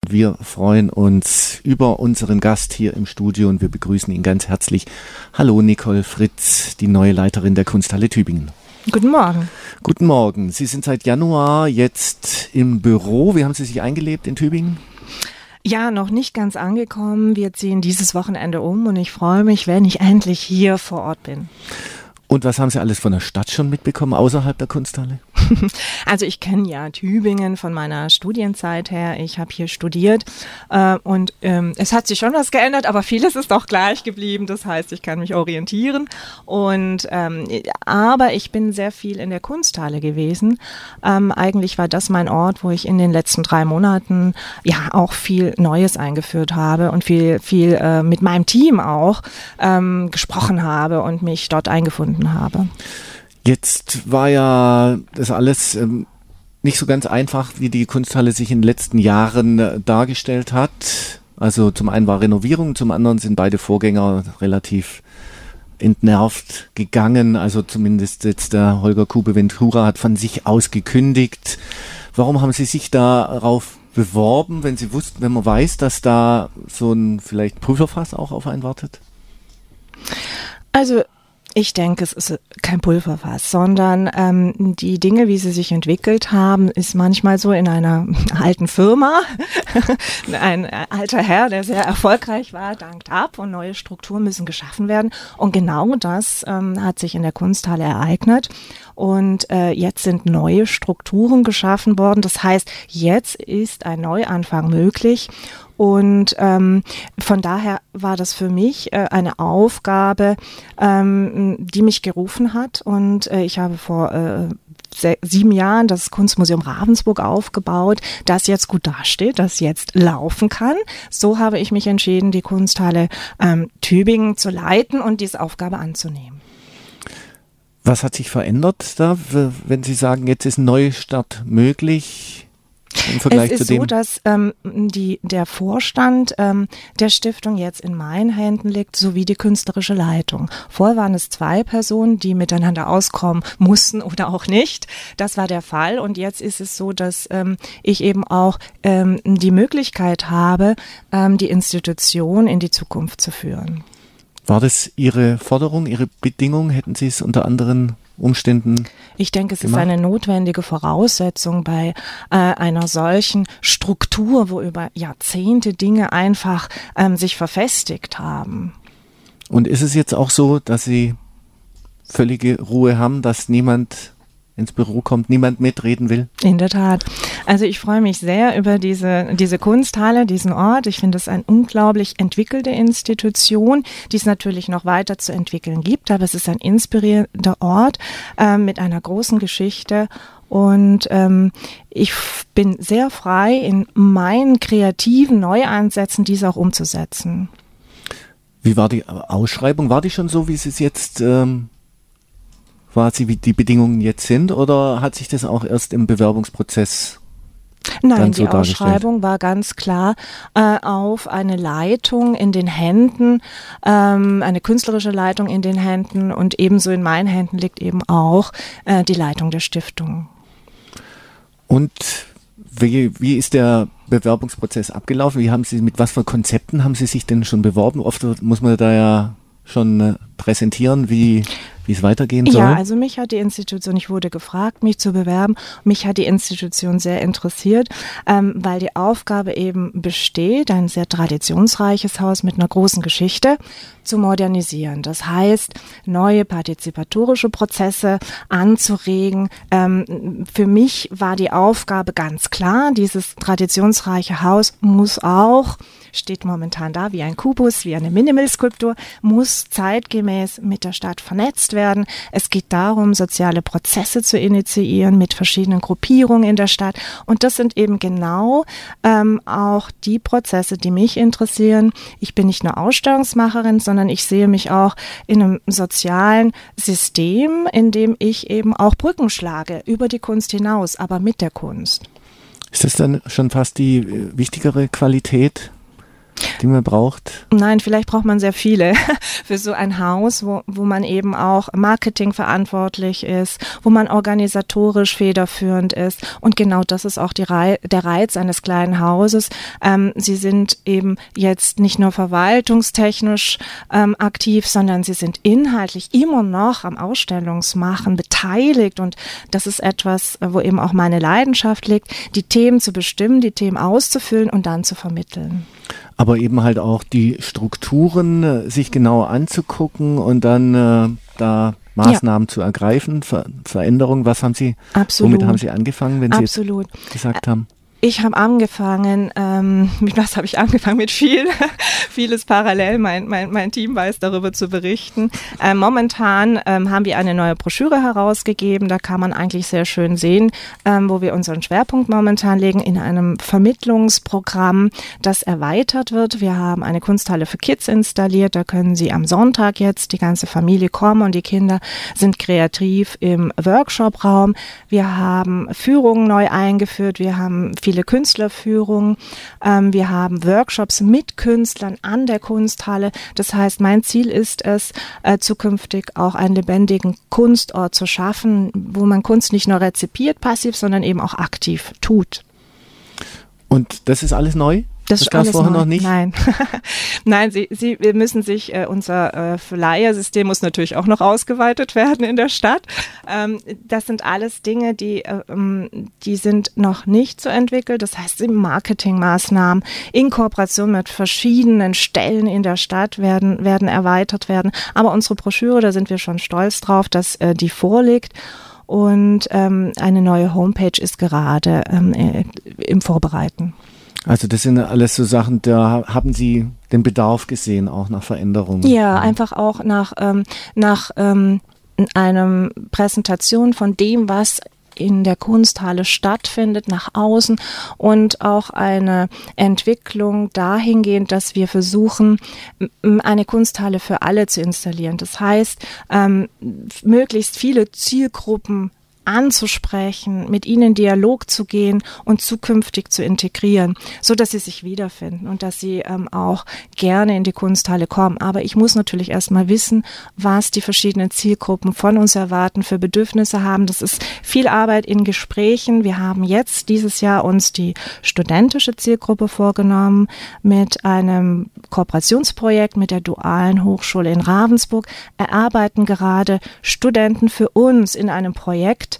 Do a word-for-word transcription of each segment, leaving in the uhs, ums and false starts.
Wir freuen uns über unseren Gast hier im Studio und wir begrüßen ihn ganz herzlich. Hallo Nicole Fritz, die neue Leiterin der Kunsthalle Tübingen. Guten Morgen. Guten Morgen. Sie sind seit Januar jetzt im Büro. Wie haben Sie sich eingelebt in Tübingen? Ja, noch nicht ganz angekommen. Wir ziehen dieses Wochenende um und ich freue mich, wenn ich endlich hier vor Ort bin. Und was haben Sie alles von der Stadt schon mitbekommen, außerhalb der Kunsthalle? Also ich kenne ja Tübingen von meiner Studienzeit her. Ich habe hier studiert äh, und ähm, es hat sich schon was geändert, aber vieles ist auch gleich geblieben. Das heißt, ich kann mich orientieren. Und ähm, aber ich bin sehr viel in der Kunsthalle gewesen. Ähm, eigentlich war das mein Ort, wo ich in den letzten drei Monaten ja auch viel Neues eingeführt habe und viel, viel äh, mit meinem Team auch ähm, gesprochen habe und mich dort eingefunden habe. Jetzt war ja das alles ähm, nicht so ganz einfach, wie die Kunsthalle sich in den letzten Jahren äh, dargestellt hat. Also zum einen war Renovierung, zum anderen sind beide Vorgänger relativ entnervt gegangen. Also zumindest jetzt der Holger Kube-Ventura hat von sich aus gekündigt. Warum haben Sie sich darauf beworben, wenn Sie wussten, wenn man weiß, dass da so ein vielleicht Pulverfass auch auf einen wartet? Also ich denke, es ist kein Pulverfass, sondern ähm, die Dinge, wie sie sich entwickelt haben, ist manchmal so in einer alten Firma. Ein alter Herr, der sehr erfolgreich war, dankt ab und neue Strukturen müssen geschaffen werden. Und genau das ähm, hat sich in der Kunsthalle ereignet. Und äh, jetzt sind neue Strukturen geschaffen worden. Das heißt, jetzt ist ein Neuanfang möglich. Und ähm, von daher war das für mich äh, eine Aufgabe, ähm, die mich gerufen hat. Und äh, ich habe vor äh, se- sieben Jahren das Kunstmuseum Ravensburg aufgebaut, das jetzt gut dasteht, das jetzt laufen kann. So habe ich mich entschieden, die Kunsthalle ähm, Tübingen zu leiten und diese Aufgabe anzunehmen. Was hat sich verändert da, wenn Sie sagen, jetzt ist ein Neustart möglich? Im Vergleich es ist zu dem so, dass ähm, die, der Vorstand ähm, der Stiftung jetzt in meinen Händen liegt, sowie die künstlerische Leitung. Vorher waren es zwei Personen, die miteinander auskommen mussten oder auch nicht. Das war der Fall und jetzt ist es so, dass ähm, ich eben auch ähm, die Möglichkeit habe, ähm, die Institution in die Zukunft zu führen. War das Ihre Forderung, Ihre Bedingung? Hätten Sie es unter anderen Umständen Ich denke, es gemacht? ist eine notwendige Voraussetzung bei äh, einer solchen Struktur, wo über Jahrzehnte Dinge einfach ähm, sich verfestigt haben. Und ist es jetzt auch so, dass Sie völlige Ruhe haben, dass niemand ins Büro kommt, niemand mitreden will? In der Tat. Also ich freue mich sehr über diese, diese Kunsthalle, diesen Ort. Ich finde es eine unglaublich entwickelte Institution, die es natürlich noch weiter zu entwickeln gibt, aber es ist ein inspirierender Ort äh, mit einer großen Geschichte. Und ähm, ich bin sehr frei, in meinen kreativen Neuansätzen diese auch umzusetzen. Wie war die Ausschreibung? War die schon so, wie Sie es jetzt ähm quasi wie die Bedingungen jetzt sind oder hat sich das auch erst im Bewerbungsprozess Nein, dann so die Ausschreibung war ganz klar äh, auf eine Leitung in den Händen, ähm, eine künstlerische Leitung in den Händen und ebenso in meinen Händen liegt eben auch äh, die Leitung der Stiftung. Und wie, wie ist der Bewerbungsprozess abgelaufen? Wie haben Sie, mit was für Konzepten haben Sie sich denn schon beworben? Oft muss man da ja schon äh, präsentieren, wie wie es weitergehen soll? Ja, also mich hat die Institution, ich wurde gefragt, mich zu bewerben, mich hat die Institution sehr interessiert, ähm, weil die Aufgabe eben besteht, ein sehr traditionsreiches Haus mit einer großen Geschichte zu modernisieren. Das heißt, neue partizipatorische Prozesse anzuregen. Ähm, für mich war die Aufgabe ganz klar, dieses traditionsreiche Haus muss auch, steht momentan da wie ein Kubus, wie eine Minimal-Skulptur, muss zeitgemäß mit der Stadt vernetzt werden. Es geht darum, soziale Prozesse zu initiieren mit verschiedenen Gruppierungen in der Stadt. Und das sind eben genau ähm, auch die Prozesse, die mich interessieren. Ich bin nicht nur Ausstellungsmacherin, sondern ich sehe mich auch in einem sozialen System, in dem ich eben auch Brücken schlage, über die Kunst hinaus, aber mit der Kunst. Ist das dann schon fast die wichtigere Qualität? die man braucht? Nein, vielleicht braucht man sehr viele für so ein Haus, wo, wo man eben auch Marketing verantwortlich ist, wo man organisatorisch federführend ist. Und genau das ist auch die Rei- der Reiz eines kleinen Hauses. Ähm, sie sind eben jetzt nicht nur verwaltungstechnisch ähm, aktiv, sondern sie sind inhaltlich immer noch am Ausstellungsmachen beteiligt. Und das ist etwas, wo eben auch meine Leidenschaft liegt, die Themen zu bestimmen, die Themen auszufüllen und dann zu vermitteln. Aber eben halt auch die Strukturen äh, sich genauer anzugucken und dann äh, da Maßnahmen ja. zu ergreifen, Ver- Veränderungen. Was haben Sie, Absolut. womit haben Sie angefangen, wenn Sie Absolut. jetzt gesagt haben? Ich habe angefangen, ähm, mit was habe ich angefangen? Mit viel, vieles parallel. Mein, mein, mein Team weiß darüber zu berichten. Ähm, momentan ähm, haben wir eine neue Broschüre herausgegeben. Da kann man eigentlich sehr schön sehen, ähm, wo wir unseren Schwerpunkt momentan legen in einem Vermittlungsprogramm, das erweitert wird. Wir haben eine Kunsthalle für Kids installiert. Da können Sie am Sonntag jetzt die ganze Familie kommen und die Kinder sind kreativ im Workshop-Raum. Wir haben Führungen neu eingeführt. Wir haben viele Künstlerführungen. Ähm, wir haben Workshops mit Künstlern an der Kunsthalle. Das heißt, mein Ziel ist es, äh, zukünftig auch einen lebendigen Kunstort zu schaffen, wo man Kunst nicht nur rezipiert, passiv, sondern eben auch aktiv tut. Und das ist alles neu? Das, das gab es vorher neu. noch nicht? Nein, Nein, Sie, Sie wir müssen sich, äh, unser äh, Flyer-System muss natürlich auch noch ausgeweitet werden in der Stadt. Ähm, das sind alles Dinge, die, äh, die sind noch nicht so entwickelt. Das heißt, Marketingmaßnahmen in Kooperation mit verschiedenen Stellen in der Stadt werden, werden erweitert werden. Aber unsere Broschüre, da sind wir schon stolz drauf, dass äh, die vorliegt. Und ähm, eine neue Homepage ist gerade ähm, äh, im Vorbereiten. Also das sind alles so Sachen, da haben Sie den Bedarf gesehen, auch nach Veränderungen. Ja, einfach auch nach, ähm, nach ähm, einer Präsentation von dem, was in der Kunsthalle stattfindet, nach außen und auch eine Entwicklung dahingehend, dass wir versuchen, eine Kunsthalle für alle zu installieren. Das heißt, ähm, möglichst viele Zielgruppen anzusprechen, mit ihnen in Dialog zu gehen und zukünftig zu integrieren, so dass sie sich wiederfinden und dass sie ähm, auch gerne in die Kunsthalle kommen. Aber ich muss natürlich erstmal wissen, was die verschiedenen Zielgruppen von uns erwarten, für Bedürfnisse haben. Das ist viel Arbeit in Gesprächen. Wir haben jetzt dieses Jahr uns die studentische Zielgruppe vorgenommen mit einem Kooperationsprojekt mit der Dualen Hochschule in Ravensburg, erarbeiten gerade Studenten für uns in einem Projekt.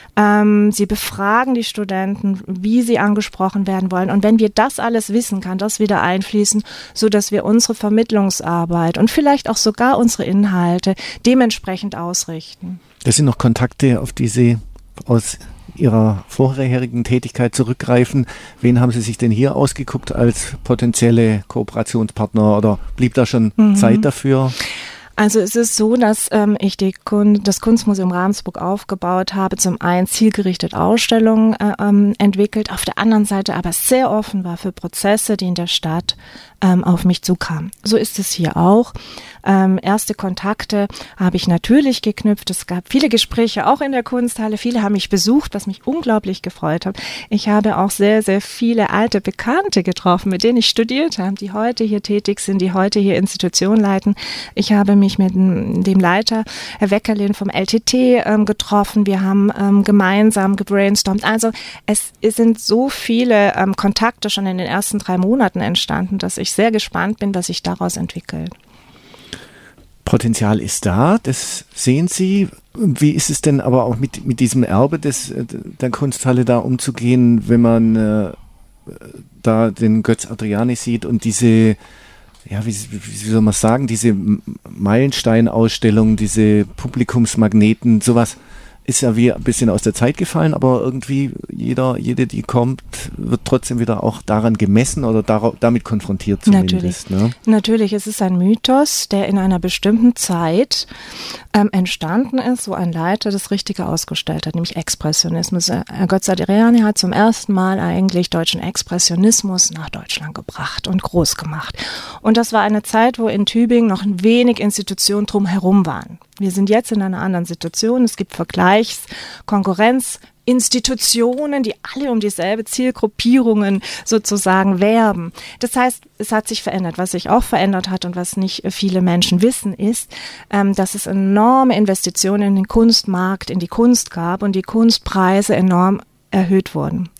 Ähm, sie befragen die Studenten, wie sie angesprochen werden wollen. Und wenn wir das alles wissen, kann das wieder einfließen, sodass wir unsere Vermittlungsarbeit und vielleicht auch sogar unsere Inhalte dementsprechend ausrichten. Das sind noch Kontakte, auf die Sie aus Ihrer vorherigen Tätigkeit zurückgreifen. Wen haben Sie sich denn hier ausgeguckt als potenzielle Kooperationspartner oder blieb da schon mhm. Zeit dafür? Also es ist so, dass ähm, ich die Kun- das Kunstmuseum Ravensburg aufgebaut habe, zum einen zielgerichtet Ausstellungen äh, ähm, entwickelt, auf der anderen Seite aber sehr offen war für Prozesse, die in der Stadt ähm, auf mich zukamen. So ist es hier auch. Ähm, erste Kontakte habe ich natürlich geknüpft. Es gab viele Gespräche auch in der Kunsthalle. Viele haben mich besucht, was mich unglaublich gefreut hat. Ich habe auch sehr, sehr viele alte Bekannte getroffen, mit denen ich studiert habe, die heute hier tätig sind, die heute hier Institutionen leiten. Ich habe mich mit dem Leiter, Herr Weckerlin vom L T T, ähm, getroffen. Wir haben ähm, gemeinsam gebrainstormt. Also es, es sind so viele ähm, Kontakte schon in den ersten drei Monaten entstanden, dass ich sehr gespannt bin, was sich daraus entwickelt. Potenzial ist da, das sehen Sie. Wie ist es denn aber auch mit, mit diesem Erbe des, der Kunsthalle da umzugehen, wenn man äh, da den Götz Adriani sieht und diese, ja, wie, wie soll man sagen, diese Meilensteinausstellung, diese Publikumsmagneten, sowas ist ja wie ein bisschen aus der Zeit gefallen, aber irgendwie jeder, jede, die kommt, wird trotzdem wieder auch daran gemessen oder dar- damit konfrontiert zumindest. Natürlich. Ne? Natürlich, es ist ein Mythos, der in einer bestimmten Zeit ähm, entstanden ist, wo ein Leiter das Richtige ausgestellt hat, nämlich Expressionismus. Äh, Götz Adriani hat zum ersten Mal eigentlich deutschen Expressionismus nach Deutschland gebracht und groß gemacht. Und das war eine Zeit, wo in Tübingen noch wenig Institutionen drumherum waren. Wir sind jetzt in einer anderen Situation. Es gibt Vergleichs-, Konkurrenz-, Institutionen, die alle um dieselbe Zielgruppierungen sozusagen werben. Das heißt, es hat sich verändert. Was sich auch verändert hat und was nicht viele Menschen wissen, ist, ähm, dass es enorme Investitionen in den Kunstmarkt, in die Kunst gab und die Kunstpreise enorm erhöht wurden.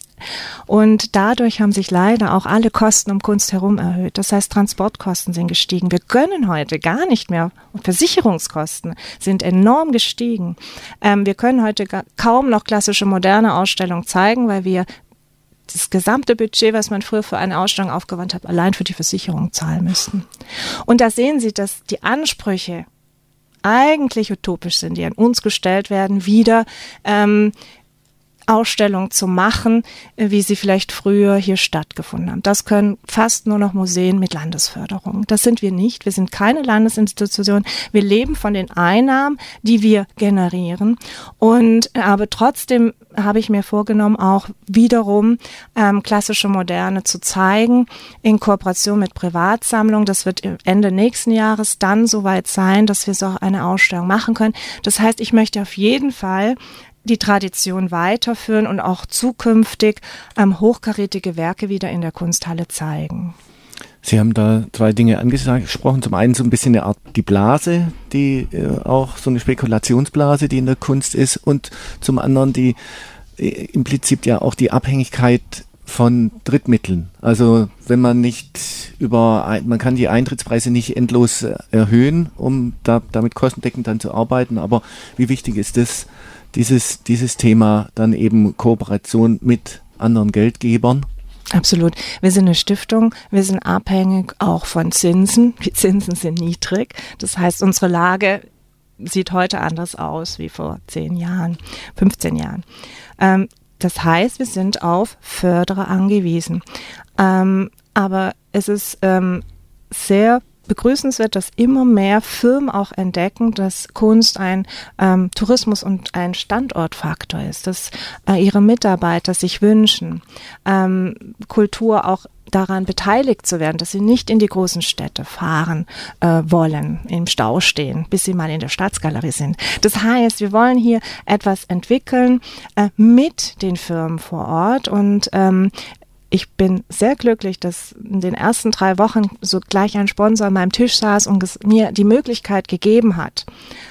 Und dadurch haben sich leider auch alle Kosten um Kunst herum erhöht. Das heißt, Transportkosten sind gestiegen. Wir können heute gar nicht mehr, und Versicherungskosten sind enorm gestiegen. Ähm, wir können heute gar, kaum noch klassische moderne Ausstellungen zeigen, weil wir das gesamte Budget, was man früher für eine Ausstellung aufgewandt hat, allein für die Versicherung zahlen müssten. Und da sehen Sie, dass die Ansprüche eigentlich utopisch sind, die an uns gestellt werden, wieder ähm, Ausstellungen zu machen, wie sie vielleicht früher hier stattgefunden haben. Das können fast nur noch Museen mit Landesförderung. Das sind wir nicht. Wir sind keine Landesinstitution. Wir leben von den Einnahmen, die wir generieren. Und aber trotzdem habe ich mir vorgenommen, auch wiederum ähm, klassische Moderne zu zeigen, in Kooperation mit Privatsammlungen. Das wird Ende nächsten Jahres dann soweit sein, dass wir so eine Ausstellung machen können. Das heißt, ich möchte auf jeden Fall die Tradition weiterführen und auch zukünftig ähm, hochkarätige Werke wieder in der Kunsthalle zeigen. Sie haben da zwei Dinge angesprochen. Zum einen so ein bisschen eine Art die Blase, die äh, auch so eine Spekulationsblase, die in der Kunst ist, und zum anderen die äh, implizit ja auch die Abhängigkeit von Drittmitteln. Also wenn man nicht über, man kann die Eintrittspreise nicht endlos äh, erhöhen, um da, damit kostendeckend dann zu arbeiten, aber wie wichtig ist es, dieses, dieses Thema dann eben Kooperation mit anderen Geldgebern? Absolut. Wir sind eine Stiftung, wir sind abhängig auch von Zinsen. Die Zinsen sind niedrig. Das heißt, unsere Lage sieht heute anders aus wie vor zehn Jahren, fünfzehn Jahren. Ähm, das heißt, wir sind auf Förderer angewiesen. Ähm, aber es ist ähm, sehr begrüßenswert, dass immer mehr Firmen auch entdecken, dass Kunst ein ähm, Tourismus und ein Standortfaktor ist, dass äh, ihre Mitarbeiter sich wünschen, ähm, Kultur auch daran beteiligt zu werden, dass sie nicht in die großen Städte fahren äh, wollen, im Stau stehen, bis sie mal in der Staatsgalerie sind. Das heißt, wir wollen hier etwas entwickeln äh, mit den Firmen vor Ort, und ähm, ich bin sehr glücklich, dass in den ersten drei Wochen so gleich ein Sponsor an meinem Tisch saß und ges- mir die Möglichkeit gegeben hat,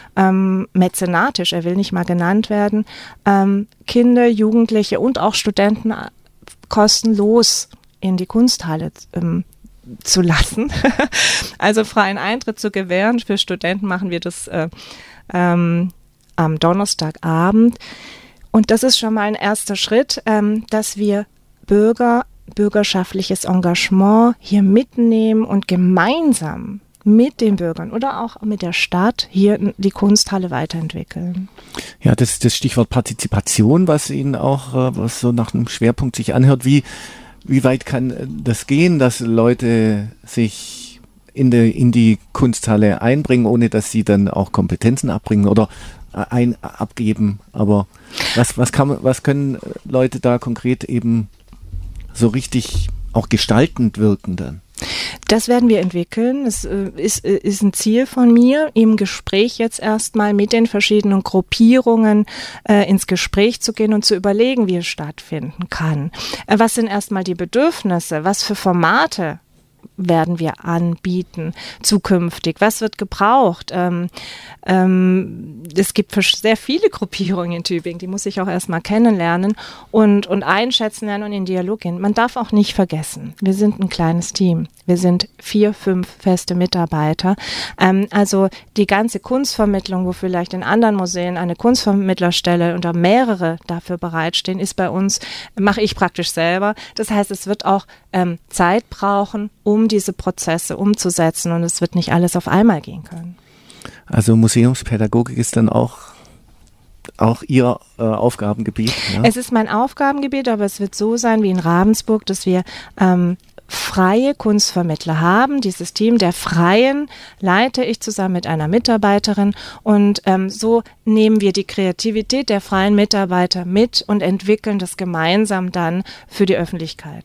ähm, mäzenatisch, er will nicht mal genannt werden, ähm, Kinder, Jugendliche und auch Studenten kostenlos in die Kunsthalle ähm, zu lassen. Also freien Eintritt zu gewähren. Für Studenten machen wir das äh, ähm, am Donnerstagabend. Und das ist schon mal ein erster Schritt, ähm, dass wir Bürger, bürgerschaftliches Engagement hier mitnehmen und gemeinsam mit den Bürgern oder auch mit der Stadt hier die Kunsthalle weiterentwickeln. Ja, das ist das Stichwort Partizipation, was Ihnen auch, was so nach einem Schwerpunkt sich anhört. Wie, wie weit kann das gehen, dass Leute sich in, der, in die Kunsthalle einbringen, ohne dass sie dann auch Kompetenzen abbringen oder ein, abgeben? Aber was, was, kann, was können Leute da konkret eben so richtig auch gestaltend wirken dann? Das werden wir entwickeln. Es äh, ist, äh, ist ein Ziel von mir, im Gespräch jetzt erstmal mit den verschiedenen Gruppierungen äh, ins Gespräch zu gehen und zu überlegen, wie es stattfinden kann. Äh, was sind erstmal die Bedürfnisse? Was für Formate werden wir anbieten zukünftig? Was wird gebraucht? Ähm, ähm, es gibt sehr viele Gruppierungen in Tübingen, die muss ich auch erstmal kennenlernen und, und einschätzen lernen und in Dialog gehen. Man darf auch nicht vergessen, wir sind ein kleines Team. Wir sind vier, fünf feste Mitarbeiter. Ähm, also die ganze Kunstvermittlung, wo vielleicht in anderen Museen eine Kunstvermittlerstelle oder mehrere dafür bereitstehen, ist bei uns, mache ich praktisch selber. Das heißt, es wird auch ähm, Zeit brauchen, um diese Prozesse umzusetzen, und es wird nicht alles auf einmal gehen können. Also Museumspädagogik ist dann auch auch Ihr äh, Aufgabengebiet? Ja? Es ist mein Aufgabengebiet, aber es wird so sein wie in Ravensburg, dass wir ähm, freie Kunstvermittler haben. Dieses Team der Freien leite ich zusammen mit einer Mitarbeiterin, und ähm, so nehmen wir die Kreativität der freien Mitarbeiter mit und entwickeln das gemeinsam dann für die Öffentlichkeit.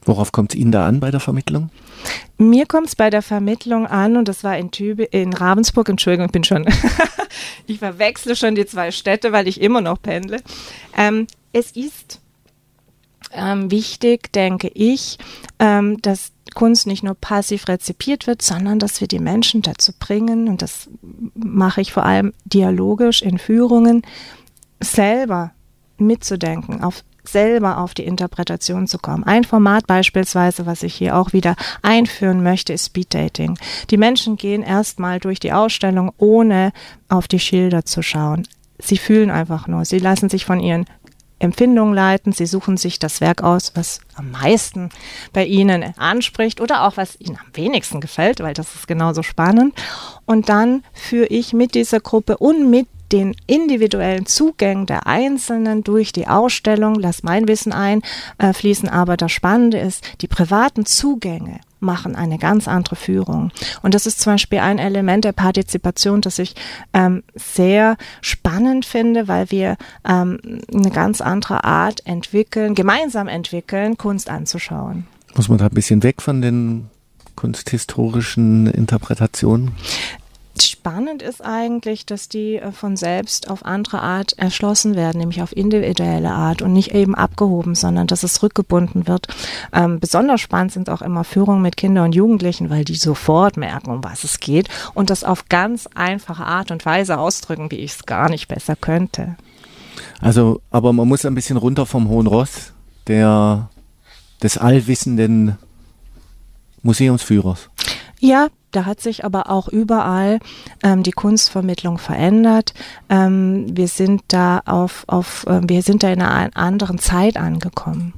Worauf kommt es Ihnen da an bei der Vermittlung? Mir kommt es bei der Vermittlung an, und das war in Tübingen, in Ravensburg, Entschuldigung, ich bin schon, ich verwechsle schon die zwei Städte, weil ich immer noch pendle. Ähm, es ist ähm, wichtig, denke ich, ähm, dass Kunst nicht nur passiv rezipiert wird, sondern dass wir die Menschen dazu bringen, und das mache ich vor allem dialogisch in Führungen, selber mitzudenken, auf selber auf die Interpretation zu kommen. Ein Format beispielsweise, was ich hier auch wieder einführen möchte, ist Speeddating. Die Menschen gehen erstmal durch die Ausstellung, ohne auf die Schilder zu schauen. Sie fühlen einfach nur. Sie lassen sich von ihren Empfindungen leiten. Sie suchen sich das Werk aus, was am meisten bei ihnen anspricht oder auch was ihnen am wenigsten gefällt, weil das ist genauso spannend. Und dann führe ich mit dieser Gruppe und mit den individuellen Zugängen der Einzelnen durch die Ausstellung, lass mein Wissen einfließen, äh, aber das Spannende ist, die privaten Zugänge machen eine ganz andere Führung. Und das ist zum Beispiel ein Element der Partizipation, das ich ähm, sehr spannend finde, weil wir ähm, eine ganz andere Art entwickeln, gemeinsam entwickeln, Kunst anzuschauen. Muss man da ein bisschen weg von den kunsthistorischen Interpretationen? Spannend ist eigentlich, dass die von selbst auf andere Art erschlossen werden, nämlich auf individuelle Art und nicht eben abgehoben, sondern dass es rückgebunden wird. Ähm, besonders spannend sind auch immer Führungen mit Kindern und Jugendlichen, weil die sofort merken, um was es geht und das auf ganz einfache Art und Weise ausdrücken, wie ich es gar nicht besser könnte. Also, aber man muss ein bisschen runter vom hohen Ross der, des allwissenden Museumsführers. Ja, da hat sich aber auch überall ähm, die Kunstvermittlung verändert. Ähm, wir sind da auf, auf äh, wir sind da in einer anderen Zeit angekommen.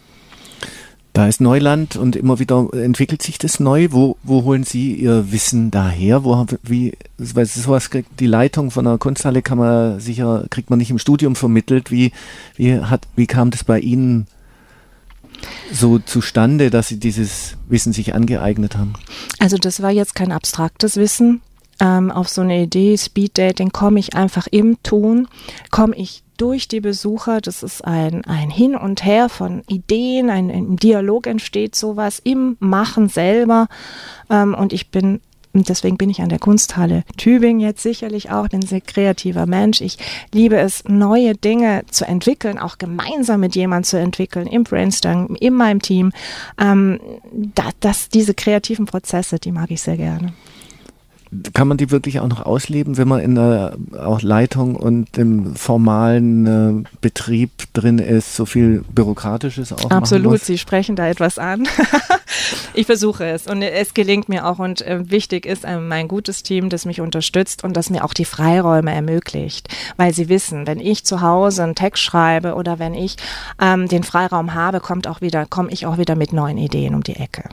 Da ist Neuland und immer wieder entwickelt sich das neu. Wo, wo holen Sie Ihr Wissen daher? Wo, wie, weil sowas kriegt die Leitung von einer Kunsthalle kann man sicher, kriegt man nicht im Studium vermittelt. Wie, wie hat, wie kam das bei Ihnen so zustande, dass Sie dieses Wissen sich angeeignet haben? Also das war jetzt kein abstraktes Wissen. Ähm, auf so eine Idee, Speeddating, komme ich einfach im Tun, komme ich durch die Besucher. Das ist ein, ein Hin und Her von Ideen, ein, ein Dialog entsteht sowas im Machen selber. Ähm, und ich bin Und deswegen bin ich an der Kunsthalle Tübingen jetzt sicherlich auch ein sehr kreativer Mensch. Ich liebe es, neue Dinge zu entwickeln, auch gemeinsam mit jemandem zu entwickeln, im Brainstorming, in meinem Team. Ähm, da, das, diese kreativen Prozesse, die mag ich sehr gerne. Kann man die wirklich auch noch ausleben, wenn man in der auch Leitung und im formalen äh, Betrieb drin ist, so viel Bürokratisches auch Absolut, machen muss? Sie sprechen da etwas an. Ich versuche es und es gelingt mir auch und äh, wichtig ist äh, mein gutes Team, das mich unterstützt und das mir auch die Freiräume ermöglicht, weil sie wissen, wenn ich zu Hause einen Text schreibe oder wenn ich ähm, den Freiraum habe, kommt auch wieder, komme ich auch wieder mit neuen Ideen um die Ecke.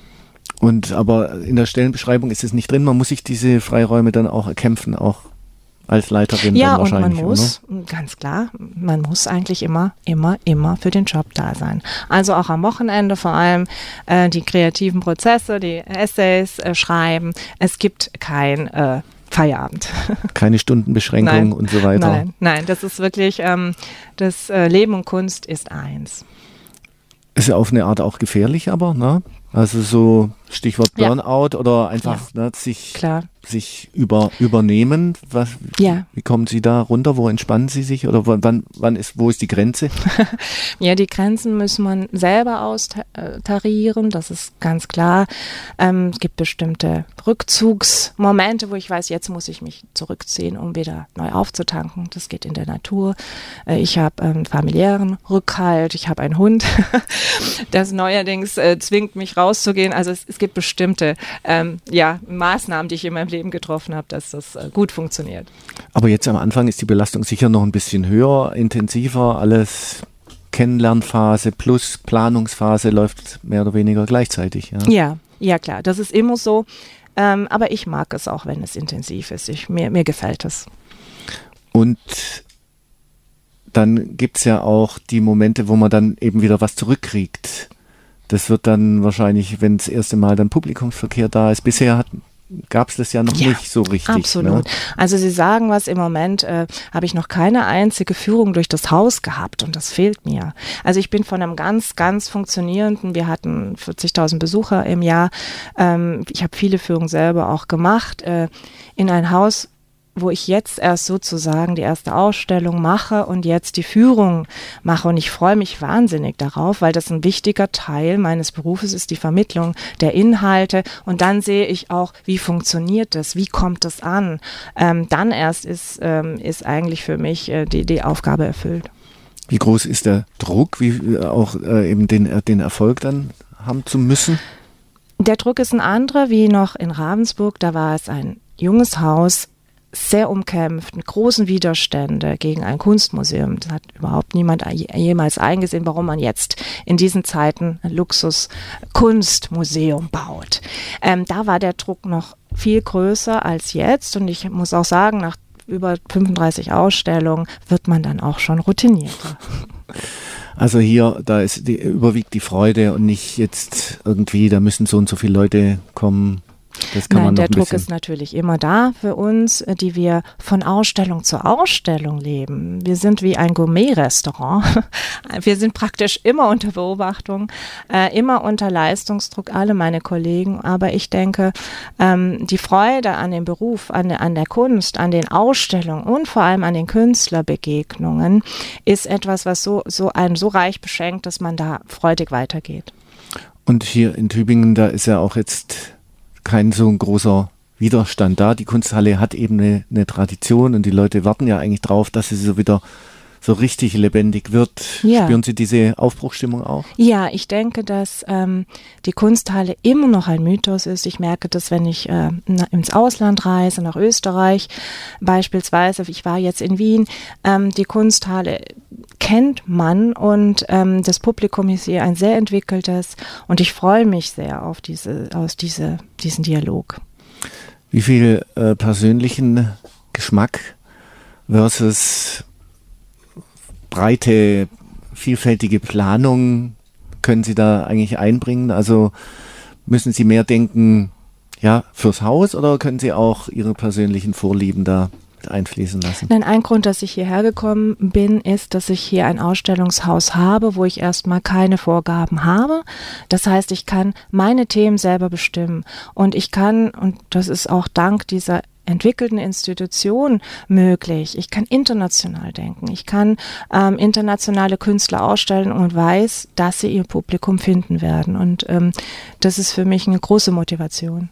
Und aber in der Stellenbeschreibung ist es nicht drin, man muss sich diese Freiräume dann auch erkämpfen, auch als Leiterin ja, dann wahrscheinlich. Ja, und man muss, oder? Ganz klar, man muss eigentlich immer, immer, immer für den Job da sein. Also auch am Wochenende vor allem äh, die kreativen Prozesse, die Essays äh, schreiben. Es gibt kein äh, Feierabend. Keine Stundenbeschränkung nein, und so weiter. Nein, nein, das ist wirklich, ähm, das äh, Leben und Kunst ist eins. Ist ja auf eine Art auch gefährlich, aber, ne? Also so Stichwort Burnout ja. oder einfach ja. ne, sich, sich über, übernehmen. Was, ja. Wie kommen Sie da runter? Wo entspannen Sie sich? Oder wann, wann ist, wo ist die Grenze? Ja, die Grenzen muss man selber austarieren, das ist ganz klar. Ähm, es gibt bestimmte Rückzugsmomente, wo ich weiß, jetzt muss ich mich zurückziehen, um wieder neu aufzutanken. Das geht in der Natur. Äh, ich habe einen familiären Rückhalt, ich habe einen Hund, das neuerdings äh, zwingt mich rauszugehen. Also es, es gibt bestimmte ähm, ja, Maßnahmen, die ich in meinem Leben getroffen habe, dass das äh, gut funktioniert. Aber jetzt am Anfang ist die Belastung sicher noch ein bisschen höher, intensiver, alles Kennenlernphase plus Planungsphase läuft mehr oder weniger gleichzeitig. Ja, ja, ja klar, das ist immer so. Ähm, aber ich mag es auch, wenn es intensiv ist. Ich, mir, mir gefällt es. Und dann gibt es ja auch die Momente, wo man dann eben wieder was zurückkriegt. Das wird dann wahrscheinlich, wenn das erste Mal dann Publikumsverkehr da ist. Bisher hat, gab es das ja noch ja, nicht so richtig. Absolut. Ne? Also Sie sagen was, im Moment äh, habe ich noch keine einzige Führung durch das Haus gehabt und das fehlt mir. Also ich bin von einem ganz, ganz funktionierenden, wir hatten vierzigtausend Besucher im Jahr, ähm, ich habe viele Führungen selber auch gemacht, äh, in ein Haus, wo ich jetzt erst sozusagen die erste Ausstellung mache und jetzt die Führung mache. Und ich freue mich wahnsinnig darauf, weil das ein wichtiger Teil meines Berufes ist, die Vermittlung der Inhalte. Und dann sehe ich auch, wie funktioniert das, wie kommt das an. Ähm, dann erst ist, ähm, ist eigentlich für mich äh, die, die Aufgabe erfüllt. Wie groß ist der Druck, wie auch äh, eben den, den Erfolg dann haben zu müssen? Der Druck ist ein anderer, wie noch in Ravensburg. Da war es ein junges Haus, sehr umkämpft, mit großen Widerstände gegen ein Kunstmuseum. Das hat überhaupt niemand jemals eingesehen, warum man jetzt in diesen Zeiten ein Luxus-Kunstmuseum baut. Ähm, da war der Druck noch viel größer als jetzt und ich muss auch sagen, nach über fünfunddreißig Ausstellungen wird man dann auch schon routinierter. Also hier, da ist die, überwiegt die Freude und nicht jetzt irgendwie, da müssen so und so viele Leute kommen. Das kann Nein, man noch der ein Druck bisschen. ist natürlich immer da für uns, die wir von Ausstellung zu Ausstellung leben. Wir sind wie ein Gourmet-Restaurant. Wir sind praktisch immer unter Beobachtung, äh, immer unter Leistungsdruck, alle meine Kollegen. Aber ich denke, ähm, die Freude an dem Beruf, an, an der Kunst, an den Ausstellungen und vor allem an den Künstlerbegegnungen ist etwas, was so, so einen so reich beschenkt, dass man da freudig weitergeht. Und hier in Tübingen, da ist ja auch jetzt kein so ein großer Widerstand da. Die Kunsthalle hat eben eine, eine Tradition und die Leute warten ja eigentlich drauf, dass sie so wieder so richtig lebendig wird. Ja. Spüren Sie diese Aufbruchsstimmung auch? Ja, ich denke, dass ähm, die Kunsthalle immer noch ein Mythos ist. Ich merke das, wenn ich äh, na, ins Ausland reise, nach Österreich beispielsweise. Ich war jetzt in Wien. Ähm, die Kunsthalle kennt man und ähm, das Publikum ist hier ein sehr entwickeltes und ich freue mich sehr auf diese, aus diese, diesen Dialog. Wie viel äh, persönlichen Geschmack versus breite, vielfältige Planung können Sie da eigentlich einbringen? Also müssen Sie mehr denken, ja, fürs Haus oder können Sie auch Ihre persönlichen Vorlieben da einfließen lassen? Nein, ein Grund, dass ich hierher gekommen bin, ist, dass ich hier ein Ausstellungshaus habe, wo ich erstmal keine Vorgaben habe. Das heißt, ich kann meine Themen selber bestimmen und ich kann, und das ist auch dank dieser entwickelten Institution möglich. Ich kann international denken. Ich kann ähm, internationale Künstler ausstellen und weiß, dass sie ihr Publikum finden werden. Und ähm, das ist für mich eine große Motivation.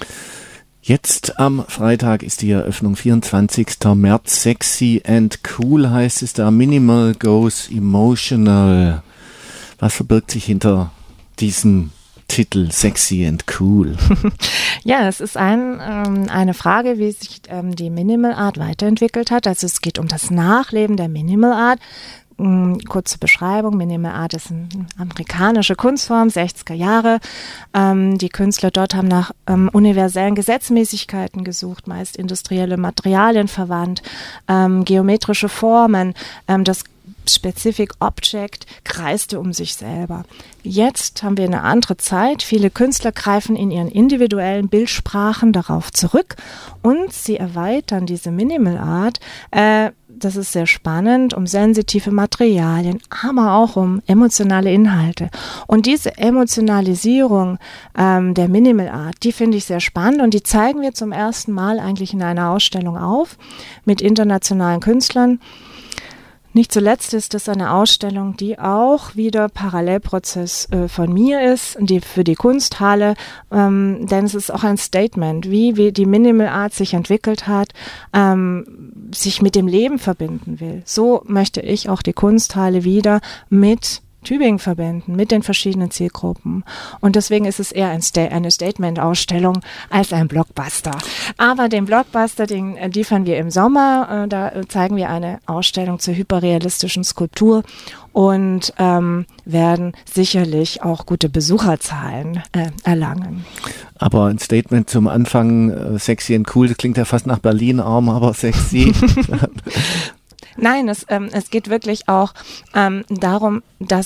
Jetzt am Freitag ist die Eröffnung, vierundzwanzigster März. Sexy and Cool heißt es da. Minimal goes emotional. Was verbirgt sich hinter diesem Titel Sexy and Cool? Ja, es ist ein, ähm, eine Frage, wie sich ähm, die Minimal Art weiterentwickelt hat. Also es geht um das Nachleben der Minimal Art. Ähm, kurze Beschreibung, Minimal Art ist eine amerikanische Kunstform, sechziger Jahre. Ähm, die Künstler dort haben nach ähm, universellen Gesetzmäßigkeiten gesucht, meist industrielle Materialien verwandt, ähm, geometrische Formen, ähm, das Specific Object kreiste um sich selber. Jetzt haben wir eine andere Zeit. Viele Künstler greifen in ihren individuellen Bildsprachen darauf zurück und sie erweitern diese Minimal Art. Äh, das ist sehr spannend, um sensitive Materialien, aber auch um emotionale Inhalte. Und diese Emotionalisierung ähm, der Minimal Art, die finde ich sehr spannend und die zeigen wir zum ersten Mal eigentlich in einer Ausstellung auf mit internationalen Künstlern. Nicht zuletzt ist das eine Ausstellung, die auch wieder Parallelprozess äh, von mir ist, die für die Kunsthalle, ähm, denn es ist auch ein Statement, wie, wie die Minimal Art sich entwickelt hat, ähm, sich mit dem Leben verbinden will. So möchte ich auch die Kunsthalle wieder mit Tübingen verbinden, mit den verschiedenen Zielgruppen. Und deswegen ist es eher ein Sta- eine Statement-Ausstellung als ein Blockbuster. Aber den Blockbuster, den äh, liefern wir im Sommer. Äh, da äh, zeigen wir eine Ausstellung zur hyperrealistischen Skulptur und ähm, werden sicherlich auch gute Besucherzahlen äh, erlangen. Aber ein Statement zum Anfang, äh, sexy and cool, das klingt ja fast nach Berlin, arm, aber sexy. Nein, es, ähm, es geht wirklich auch ähm, darum, dass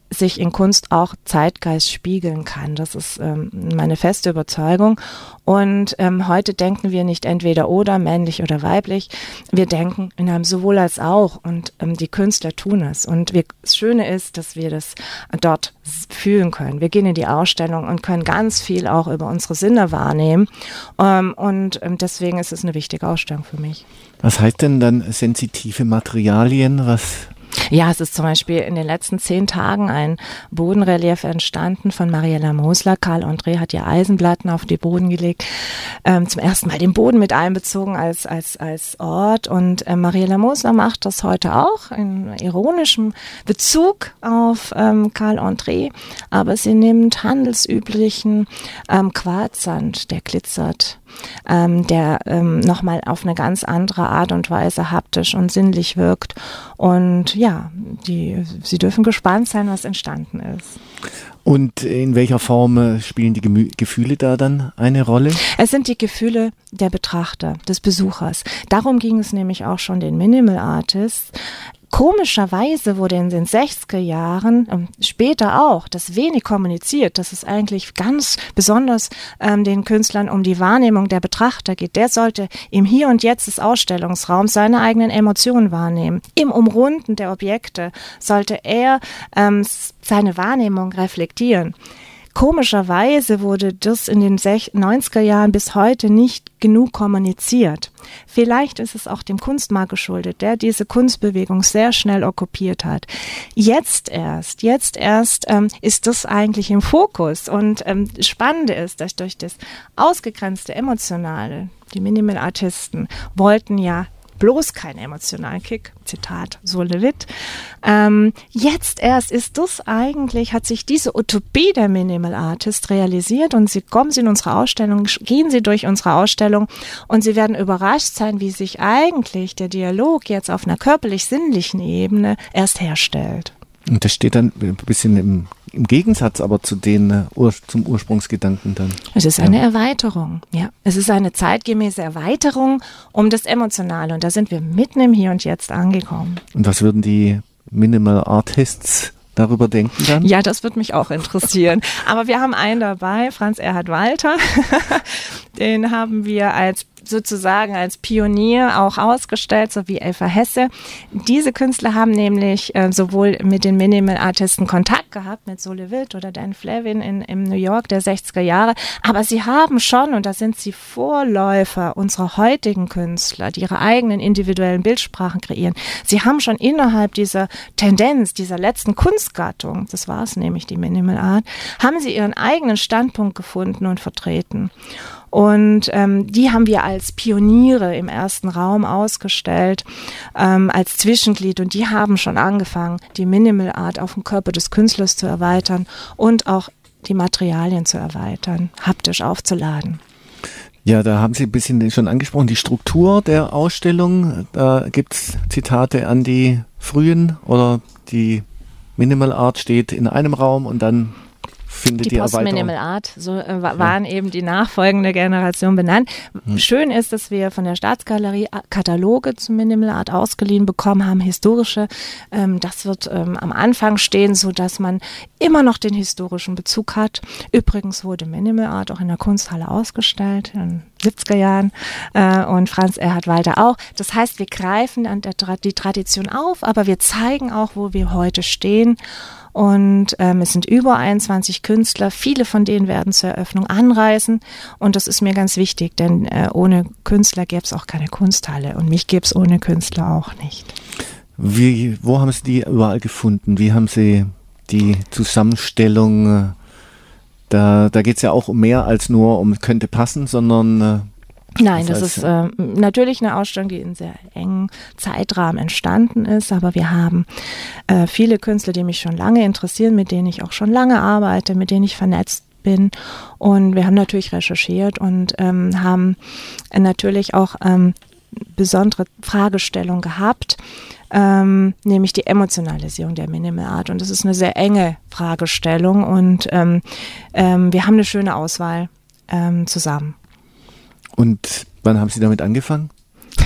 sich in Kunst auch Zeitgeist spiegeln kann. Das ist ähm, meine feste Überzeugung. Und ähm, heute denken wir nicht entweder oder, männlich oder weiblich. Wir denken in einem sowohl als auch. Und ähm, die Künstler tun es. Und wir, das Schöne ist, dass wir das dort fühlen können. Wir gehen in die Ausstellung und können ganz viel auch über unsere Sinne wahrnehmen. Ähm, und ähm, deswegen ist es eine wichtige Ausstellung für mich. Was heißt denn dann sensitive Materialien? Was... Ja, es ist zum Beispiel in den letzten zehn Tagen ein Bodenrelief entstanden von Mariella Mosler. Karl André hat ja Eisenplatten auf den Boden gelegt, ähm, zum ersten Mal den Boden mit einbezogen als als als Ort. Und äh, Mariella Mosler macht das heute auch in ironischem Bezug auf ähm, Karl André. Aber sie nimmt handelsüblichen ähm, Quarzsand, der glitzert, ähm, der ähm, nochmal auf eine ganz andere Art und Weise haptisch und sinnlich wirkt. Und ja, die, sie dürfen gespannt sein, was entstanden ist. Und in welcher Form spielen die Gemü- Gefühle da dann eine Rolle? Es sind die Gefühle der Betrachter, des Besuchers. Darum ging es nämlich auch schon den Minimal Artists. Komischerweise wurde in den sechziger Jahren, ähm, später auch, das wenig kommuniziert, dass es eigentlich ganz besonders ähm, den Künstlern um die Wahrnehmung der Betrachter geht. Der sollte im Hier und Jetzt des Ausstellungsraums seine eigenen Emotionen wahrnehmen. Im Umrunden der Objekte sollte er ähm, seine Wahrnehmung reflektieren. Komischerweise wurde das in den neunziger Jahren bis heute nicht genug kommuniziert. Vielleicht ist es auch dem Kunstmarkt geschuldet, der diese Kunstbewegung sehr schnell okkupiert hat. Jetzt erst, jetzt erst ähm, ist das eigentlich im Fokus. Und ähm, das Spannende ist, dass durch das ausgegrenzte Emotionale, die Minimal-Artisten wollten ja bloß keinen emotionalen Kick, Zitat Solevit. Ähm, jetzt erst ist das eigentlich, hat sich diese Utopie der Minimal Artist realisiert und sie kommen sie in unsere Ausstellung, gehen sie durch unsere Ausstellung und sie werden überrascht sein, wie sich eigentlich der Dialog jetzt auf einer körperlich-sinnlichen Ebene erst herstellt. Und das steht dann ein bisschen im, im Gegensatz aber zu den Ur, zum Ursprungsgedanken dann. Es ist eine ja. Erweiterung, ja. Es ist eine zeitgemäße Erweiterung um das Emotionale und da sind wir mitten im Hier und Jetzt angekommen. Und was würden die Minimal Artists darüber denken dann? Ja, das würde mich auch interessieren. Aber wir haben einen dabei, Franz Erhard Walter. Den haben wir als sozusagen als Pionier auch ausgestellt, so wie Elfa Hesse. Diese Künstler haben nämlich äh, sowohl mit den Minimal-Artisten Kontakt gehabt, mit Solevit oder Dan Flavin in, in New York der sechziger Jahre, aber sie haben schon, und da sind sie Vorläufer unserer heutigen Künstler, die ihre eigenen individuellen Bildsprachen kreieren. Sie haben schon innerhalb dieser Tendenz, dieser letzten Kunstgattung, das war es nämlich, die Minimal Art, haben sie ihren eigenen Standpunkt gefunden und vertreten. Und ähm, die haben wir als Pioniere im ersten Raum ausgestellt, ähm, als Zwischenglied. Und die haben schon angefangen, die Minimal Art auf den Körper des Künstlers zu erweitern und auch die Materialien zu erweitern, haptisch aufzuladen. Ja, da haben Sie ein bisschen schon angesprochen, die Struktur der Ausstellung. Da gibt es Zitate an die frühen oder die Minimal Art steht in einem Raum und dann findet die, die Post-Minimal Art, so äh, waren ja. eben die nachfolgende Generation benannt. Hm. Schön ist, dass wir von der Staatsgalerie Kataloge zu Minimal Art ausgeliehen bekommen haben, historische. Ähm, das wird ähm, am Anfang stehen, so dass man immer noch den historischen Bezug hat. Übrigens wurde Minimal Art auch in der Kunsthalle ausgestellt, in den siebziger Jahren äh, und Franz Erhard Walter auch. Das heißt, wir greifen an der, die Tradition auf, aber wir zeigen auch, wo wir heute stehen. Und ähm, es sind über einundzwanzig Künstler, viele von denen werden zur Eröffnung anreisen und das ist mir ganz wichtig, denn äh, ohne Künstler gäbe es auch keine Kunsthalle und mich gäbe es ohne Künstler auch nicht. Wie, wo haben Sie die überall gefunden? Wie haben Sie die Zusammenstellung, da, da geht es ja auch um mehr als nur um könnte passen, sondern... Äh Nein, das, das ist äh, natürlich eine Ausstellung, die in sehr engen Zeitrahmen entstanden ist, aber wir haben äh, viele Künstler, die mich schon lange interessieren, mit denen ich auch schon lange arbeite, mit denen ich vernetzt bin und wir haben natürlich recherchiert und ähm, haben natürlich auch ähm, besondere Fragestellungen gehabt, ähm, nämlich die Emotionalisierung der Minimal Art und das ist eine sehr enge Fragestellung und ähm, ähm, wir haben eine schöne Auswahl ähm, zusammen. Und wann haben Sie damit angefangen?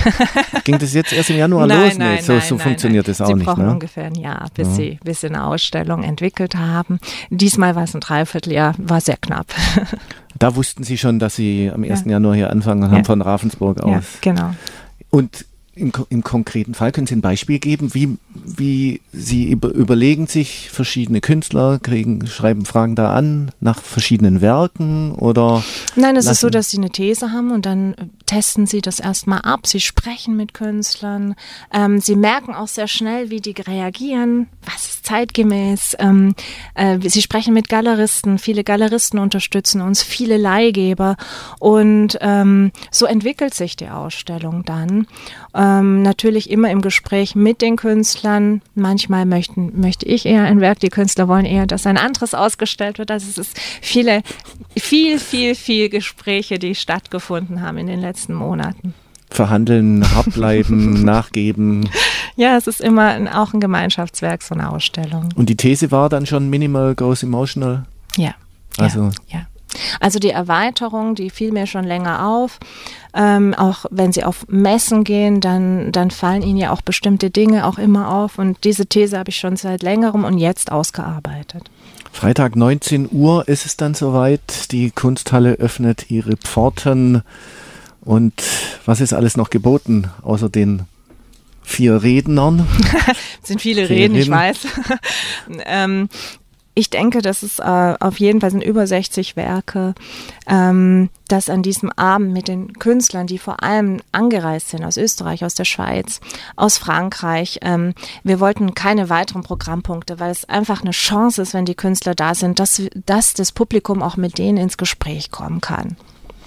Ging das jetzt erst im Januar nein, los? Nein, nee, so, nein, so nein, funktioniert nein. das auch sie nicht. brauchen Ne? ungefähr ein Jahr, bis, ja. sie, bis sie eine Ausstellung entwickelt haben. Diesmal war es ein Dreivierteljahr, war sehr knapp. Da wussten Sie schon, dass Sie am ersten Ja. Januar hier anfangen haben, ja. von Ravensburg aus. Ja, genau. Und im, im konkreten Fall können Sie ein Beispiel geben, wie, wie Sie über, überlegen sich verschiedene Künstler, kriegen, schreiben Fragen da an nach verschiedenen Werken oder? Nein, es lassen? ist so, dass Sie eine These haben und dann testen Sie das erstmal ab. Sie sprechen mit Künstlern. Ähm, Sie merken auch sehr schnell, wie die reagieren. Was ist zeitgemäß? Ähm, äh, Sie sprechen mit Galeristen. Viele Galeristen unterstützen uns, viele Leihgeber. Und ähm, so entwickelt sich die Ausstellung dann. Ähm, natürlich immer im Gespräch mit den Künstlern. Manchmal möchten, möchte ich eher ein Werk, die Künstler wollen eher, dass ein anderes ausgestellt wird. Also es ist viele, viel, viel, viel Gespräche, die stattgefunden haben in den letzten Monaten. Verhandeln, hart bleiben, nachgeben. Ja, es ist immer ein, auch ein Gemeinschaftswerk, so eine Ausstellung. Und die These war dann schon Minimal Goes Emotional? Ja. Also, ja. ja. Also die Erweiterung, die fiel mir schon länger auf. Ähm, auch wenn Sie auf Messen gehen, dann, dann fallen Ihnen ja auch bestimmte Dinge auch immer auf. Und diese These habe ich schon seit längerem und jetzt ausgearbeitet. Freitag neunzehn Uhr ist es dann soweit. Die Kunsthalle öffnet ihre Pforten. Und was ist alles noch geboten, außer den vier Rednern? Es sind viele vier Reden, Reden, ich weiß. ähm, Ich denke, dass es äh, auf jeden Fall sind über sechzig Werke, ähm, dass an diesem Abend mit den Künstlern, die vor allem angereist sind aus Österreich, aus der Schweiz, aus Frankreich, ähm, wir wollten keine weiteren Programmpunkte, weil es einfach eine Chance ist, wenn die Künstler da sind, dass, dass das Publikum auch mit denen ins Gespräch kommen kann.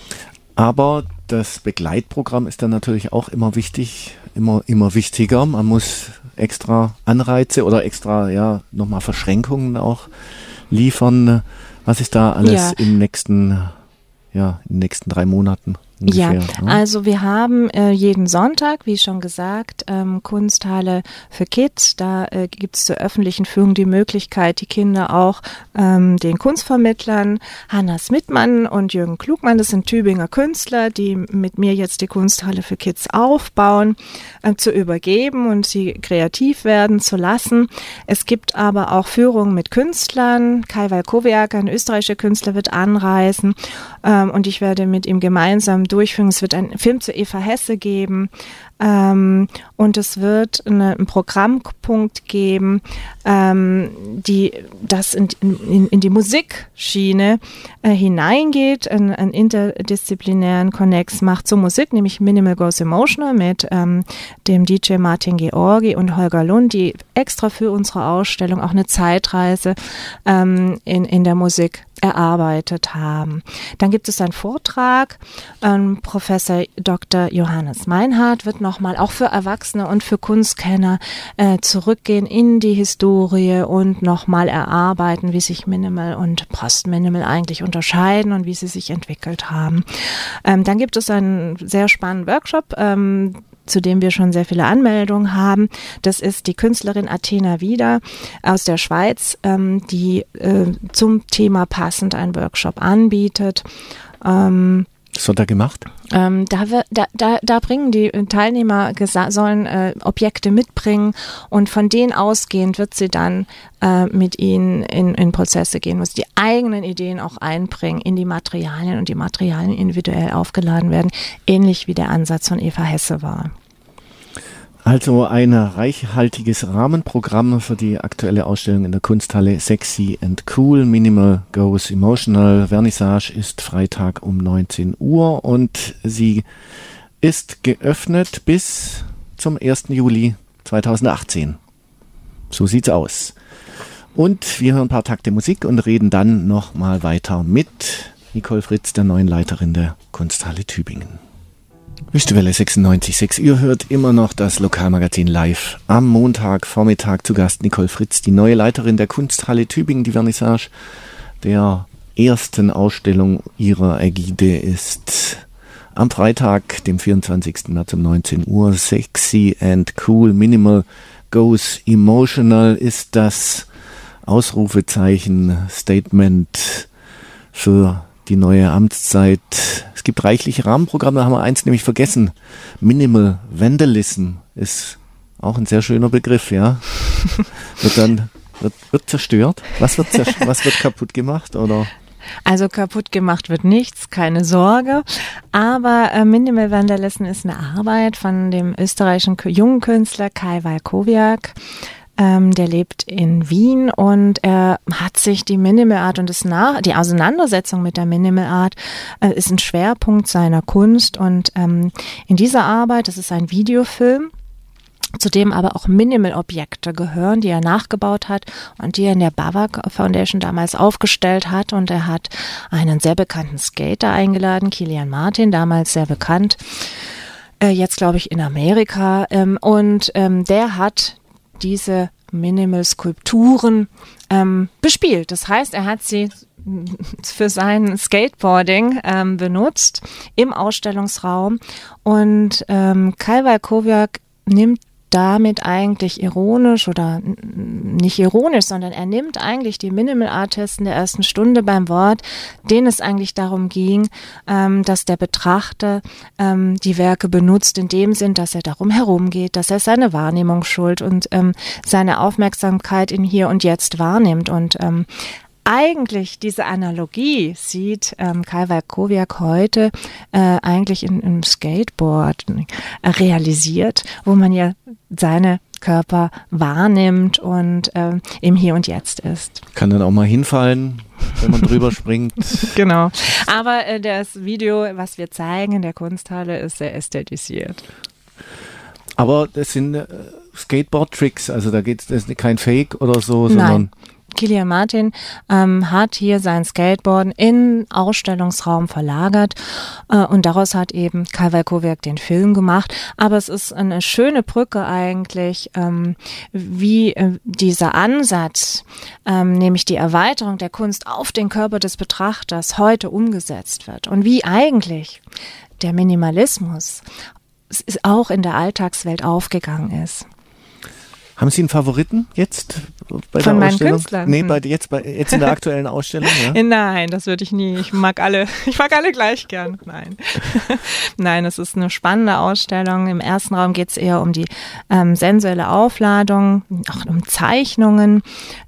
Aber das Begleitprogramm ist dann natürlich auch immer wichtig, immer, immer wichtiger. Man muss extra Anreize oder extra, ja, nochmal Verschränkungen auch liefern. Was ist da alles Ja. im nächsten, ja, in den nächsten drei Monaten ungefähr? Ja, ne? also wir haben äh, jeden Sonntag, wie schon gesagt, ähm, Kunsthalle für Kids. Da äh, gibt es zur öffentlichen Führung die Möglichkeit, die Kinder auch ähm, den Kunstvermittlern Hanna Smittmann und Jürgen Klugmann, das sind Tübinger Künstler, die mit mir jetzt die Kunsthalle für Kids aufbauen, äh, zu übergeben und sie kreativ werden zu lassen. Es gibt aber auch Führungen mit Künstlern. Kai Walkowiak, ein österreichischer Künstler, wird anreisen ähm, und ich werde mit ihm gemeinsam durchführen. Es wird einen Film zu Eva Hesse geben ähm, und es wird eine, einen Programmpunkt geben, ähm, die das in, in, in die Musikschiene äh, hineingeht, einen, einen interdisziplinären Connex macht zur Musik, nämlich Minimal Goes Emotional mit ähm, dem D J Martin Georgi und Holger Lund, die extra für unsere Ausstellung auch eine Zeitreise ähm, in, in der Musik erarbeitet haben. Dann gibt es einen Vortrag. Ähm, Professor Doktor Johannes Meinhardt wird nochmal auch für Erwachsene und für Kunstkenner äh, zurückgehen in die Historie und nochmal erarbeiten, wie sich Minimal und Post-Minimal eigentlich unterscheiden und wie sie sich entwickelt haben. Ähm, dann gibt es einen sehr spannenden Workshop, ähm, zu dem wir schon sehr viele Anmeldungen haben. Das ist die Künstlerin Athena Wieder aus der Schweiz, ähm, die äh, zum Thema passend einen Workshop anbietet. Ähm, Was wird da gemacht? Ähm, da, wir, da, da, da bringen die Teilnehmer, gesa- sollen äh, Objekte mitbringen und von denen ausgehend wird sie dann äh, mit ihnen in, in Prozesse gehen, muss die eigenen Ideen auch einbringen in die Materialien und die Materialien individuell aufgeladen werden, ähnlich wie der Ansatz von Eva Hesse war. Also ein reichhaltiges Rahmenprogramm für die aktuelle Ausstellung in der Kunsthalle Sexy and Cool, Minimal Goes Emotional. Vernissage ist Freitag um neunzehn Uhr und sie ist geöffnet bis zum ersten Juli zweitausendachtzehn. So sieht's aus. Und wir hören ein paar Takte Musik und reden dann nochmal weiter mit Nicole Fritz, der neuen Leiterin der Kunsthalle Tübingen. Wüstewelle sechsundneunzig Komma sechs. Ihr hört immer noch das Lokalmagazin live. Am Montagvormittag zu Gast Nicole Fritz, die neue Leiterin der Kunsthalle Tübingen. Die Vernissage der ersten Ausstellung ihrer Ägide ist am Freitag, dem vierundzwanzigsten März um neunzehn Uhr. Sexy and Cool, Minimal Goes Emotional ist das Ausrufezeichen, Statement für die neue Amtszeit. Es gibt reichliche Rahmenprogramme, da haben wir eins nämlich vergessen. Minimal Vandalism ist auch ein sehr schöner Begriff, ja. Wird dann, wird, wird zerstört? Was wird, zerstört? Was wird kaputt gemacht, oder? Also kaputt gemacht wird nichts, keine Sorge. Aber äh, Minimal Vandalism ist eine Arbeit von dem österreichischen jungen Künstler Kai Walkowiak. Ähm, der lebt in Wien und er hat sich die Minimal Art und das nach, die Auseinandersetzung mit der Minimal Art äh, ist ein Schwerpunkt seiner Kunst. Und ähm, in dieser Arbeit, das ist ein Videofilm, zu dem aber auch Minimal-Objekte gehören, die er nachgebaut hat und die er in der Bavak Foundation damals aufgestellt hat. Und er hat einen sehr bekannten Skater eingeladen, Kilian Martin, damals sehr bekannt, äh, jetzt glaube ich in Amerika. Ähm, und ähm, der hat diese Minimal-Skulpturen ähm, bespielt. Das heißt, er hat sie für sein Skateboarding ähm, benutzt im Ausstellungsraum. Und ähm, Kai Walkowiak nimmt damit eigentlich ironisch oder nicht ironisch, sondern er nimmt eigentlich die Minimal-Artisten der ersten Stunde beim Wort, denen es eigentlich darum ging, ähm, dass der Betrachter ähm, die Werke benutzt in dem Sinn, dass er darum herumgeht, dass er seine Wahrnehmung schult und ähm, seine Aufmerksamkeit in Hier und Jetzt wahrnimmt. Und ähm, eigentlich diese Analogie sieht ähm, Kai Walkowiak heute äh, eigentlich in, im Skateboard äh, realisiert, wo man ja seine Körper wahrnimmt und äh, im Hier und Jetzt ist. Kann dann auch mal hinfallen, wenn man drüber springt. Genau. Aber äh, das Video, was wir zeigen in der Kunsthalle, ist sehr ästhetisiert. Aber das sind äh, Skateboard-Tricks, also da geht es kein Fake oder so, sondern... Nein. Kilian Martin ähm, hat hier sein Skateboard in Ausstellungsraum verlagert äh, und daraus hat eben Kai Walkowiak den Film gemacht. Aber es ist eine schöne Brücke eigentlich, ähm, wie äh, dieser Ansatz, ähm, nämlich die Erweiterung der Kunst auf den Körper des Betrachters heute umgesetzt wird und wie eigentlich der Minimalismus auch in der Alltagswelt aufgegangen ist. Haben Sie einen Favoriten jetzt bei Von der meinen Ausstellung? Künstlern? Nee, bei, jetzt, bei, jetzt in der aktuellen Ausstellung, ja? Nein, das würde ich nie. Ich mag alle, ich mag alle gleich gern. Nein. Nein, es ist eine spannende Ausstellung. Im ersten Raum geht es eher um die ähm, sensuelle Aufladung, auch um Zeichnungen,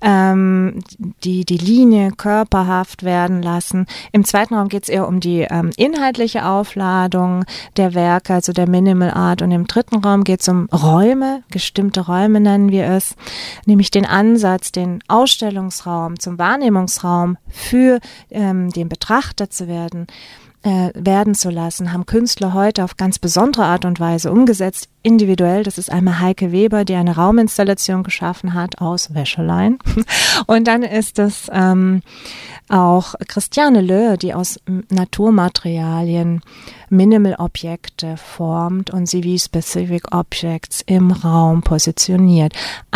ähm, die die Linie körperhaft werden lassen. Im zweiten Raum geht es eher um die ähm, inhaltliche Aufladung der Werke, also der Minimal Art. Und im dritten Raum geht es um Räume, gestimmte Räume nennen wir es, nämlich den Ansatz, den Ausstellungsraum zum Wahrnehmungsraum für ähm, den Betrachter zu werden, äh, werden zu lassen, haben Künstler heute auf ganz besondere Art und Weise umgesetzt, individuell. Das ist einmal Heike Weber, die eine Rauminstallation geschaffen hat aus Wäschelein. Und dann ist es ähm, auch Christiane Löhr, die aus Naturmaterialien Minimal-Objekte formt und sie wie Specific Objects im Raum positioniert.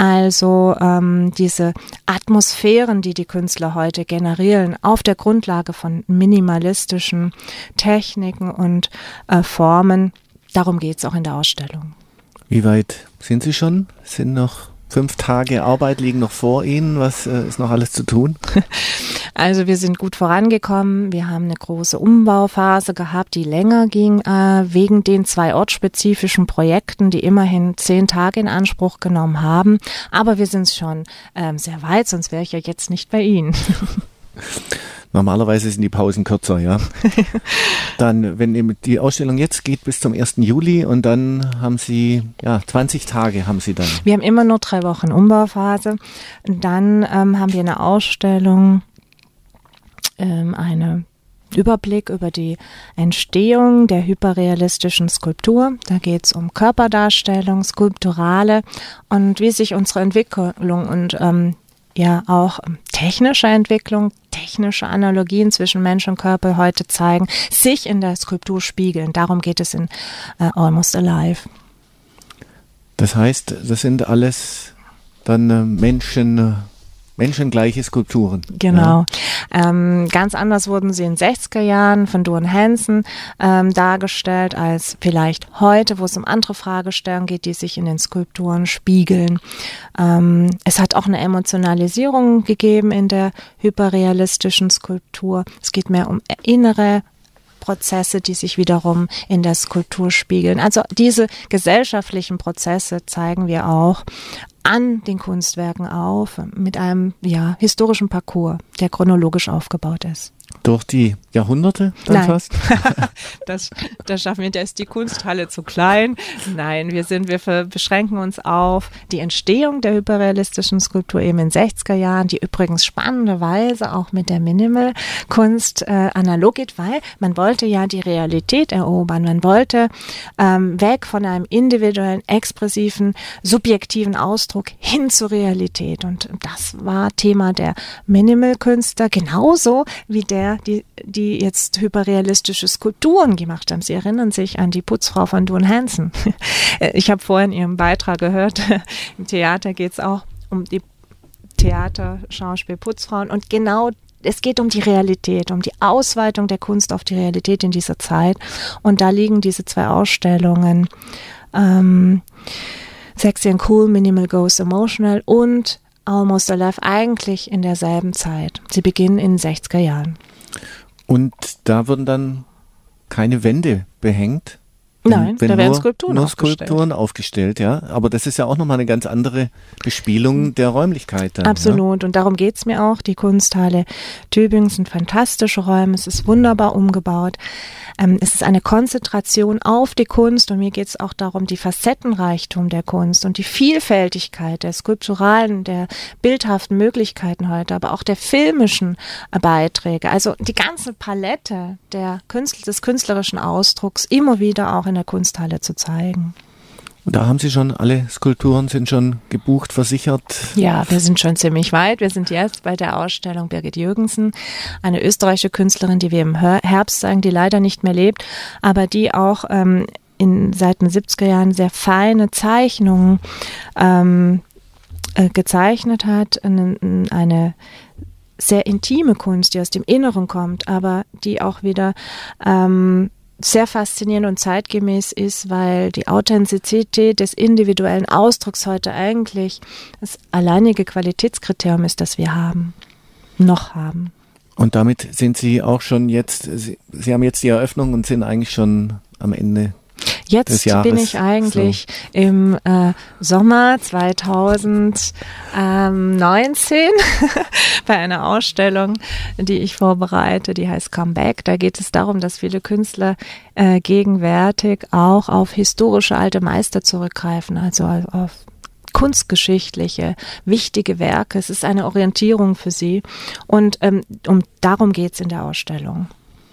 Also ähm, diese Atmosphären, die die Künstler heute generieren, auf der Grundlage von minimalistischen Techniken und äh, Formen, darum geht es auch in der Ausstellung. Wie weit sind Sie schon? Sind noch fünf Tage Arbeit liegen noch vor Ihnen? Was äh, ist noch alles zu tun? Also wir sind gut vorangekommen. Wir haben eine große Umbauphase gehabt, die länger ging, äh, wegen den zwei ortsspezifischen Projekten, die immerhin zehn Tage in Anspruch genommen haben. Aber wir sind schon ähm, sehr weit, sonst wäre ich ja jetzt nicht bei Ihnen. Normalerweise sind die Pausen kürzer, ja. Dann, wenn eben die Ausstellung jetzt geht bis zum ersten Juli und dann haben Sie, ja, zwanzig Tage haben Sie dann. Wir haben immer nur drei Wochen Umbauphase. Dann ähm, haben wir eine Ausstellung, ähm, eine Überblick über die Entstehung der hyperrealistischen Skulptur. Da geht es um Körperdarstellung, Skulpturale und wie sich unsere Entwicklung und ähm, ja auch technische Entwicklung, technische Analogien zwischen Mensch und Körper heute zeigen, sich in der Skulptur spiegeln. Darum geht es in uh, Almost Alive. Das heißt, das sind alles dann äh, Menschen, menschengleiche Skulpturen. Genau. Ja. Ähm, ganz anders wurden sie in den sechziger Jahren von Duane Hanson ähm, dargestellt als vielleicht heute, wo es um andere Fragestellungen geht, die sich in den Skulpturen spiegeln. Ähm, es hat auch eine Emotionalisierung gegeben in der hyperrealistischen Skulptur. Es geht mehr um innere Prozesse, die sich wiederum in der Skulptur spiegeln. Also diese gesellschaftlichen Prozesse zeigen wir auch an den Kunstwerken auf, mit einem ja, historischen Parcours, der chronologisch aufgebaut ist. Durch die Jahrhunderte dann Nein. fast? das, das schaffen wir, da ist die Kunsthalle zu klein. Nein, wir sind, wir beschränken uns auf die Entstehung der hyperrealistischen Skulptur eben in den sechziger Jahren, die übrigens spannenderweise auch mit der Minimal-Kunst äh, analog geht, weil man wollte ja die Realität erobern. Man wollte ähm, weg von einem individuellen, expressiven, subjektiven Ausdruck hin zur Realität. Und das war Thema der Minimal-Künstler, genauso wie der Die, die jetzt hyperrealistische Skulpturen gemacht haben. Sie erinnern sich an die Putzfrau von Doon Hansen. Ich habe vorhin Ihren Beitrag gehört, im Theater geht es auch um die Theater, Schauspiel, Putzfrauen und genau es geht um die Realität, um die Ausweitung der Kunst auf die Realität in dieser Zeit und da liegen diese zwei Ausstellungen ähm, Sexy and Cool, Minimal Goes Emotional und Almost Alive eigentlich in derselben Zeit. Sie beginnen in den sechziger Jahren. Und da würden dann keine Wände behängt? Nein, wenn da werden nur, Skulpturen nur aufgestellt. Skulpturen aufgestellt, ja. Aber das ist ja auch nochmal eine ganz andere Bespielung der Räumlichkeit dann. Absolut. Ja? Und darum geht es mir auch. Die Kunsthalle Tübingen sind fantastische Räume. Es ist wunderbar umgebaut. Ähm, es ist eine Konzentration auf die Kunst und mir geht es auch darum, die Facettenreichtum der Kunst und die Vielfältigkeit der skulpturalen, der bildhaften Möglichkeiten heute, aber auch der filmischen äh, Beiträge. Also die ganze Palette der Künstler, des künstlerischen Ausdrucks immer wieder auch in der Kunsthalle zu zeigen. Und da haben Sie schon, alle Skulpturen sind schon gebucht, versichert? Ja, wir sind schon ziemlich weit. Wir sind jetzt bei der Ausstellung Birgit Jürgensen, eine österreichische Künstlerin, die wir im Herbst zeigen, die leider nicht mehr lebt, aber die auch ähm, in, seit den siebziger Jahren sehr feine Zeichnungen ähm, äh, gezeichnet hat. Eine, eine sehr intime Kunst, die aus dem Inneren kommt, aber die auch wieder ähm, sehr faszinierend und zeitgemäß ist, weil die Authentizität des individuellen Ausdrucks heute eigentlich das alleinige Qualitätskriterium ist, das wir haben, noch haben. Und damit sind Sie auch schon jetzt, Sie, Sie haben jetzt die Eröffnung und sind eigentlich schon am Ende Jetzt des Jahres. Bin ich eigentlich so im äh, Sommer zweitausendneunzehn bei einer Ausstellung, die ich vorbereite, die heißt Comeback. Da geht es darum, dass viele Künstler äh, gegenwärtig auch auf historische alte Meister zurückgreifen, also auf kunstgeschichtliche, wichtige Werke. Es ist eine Orientierung für sie und ähm, um darum geht es in der Ausstellung.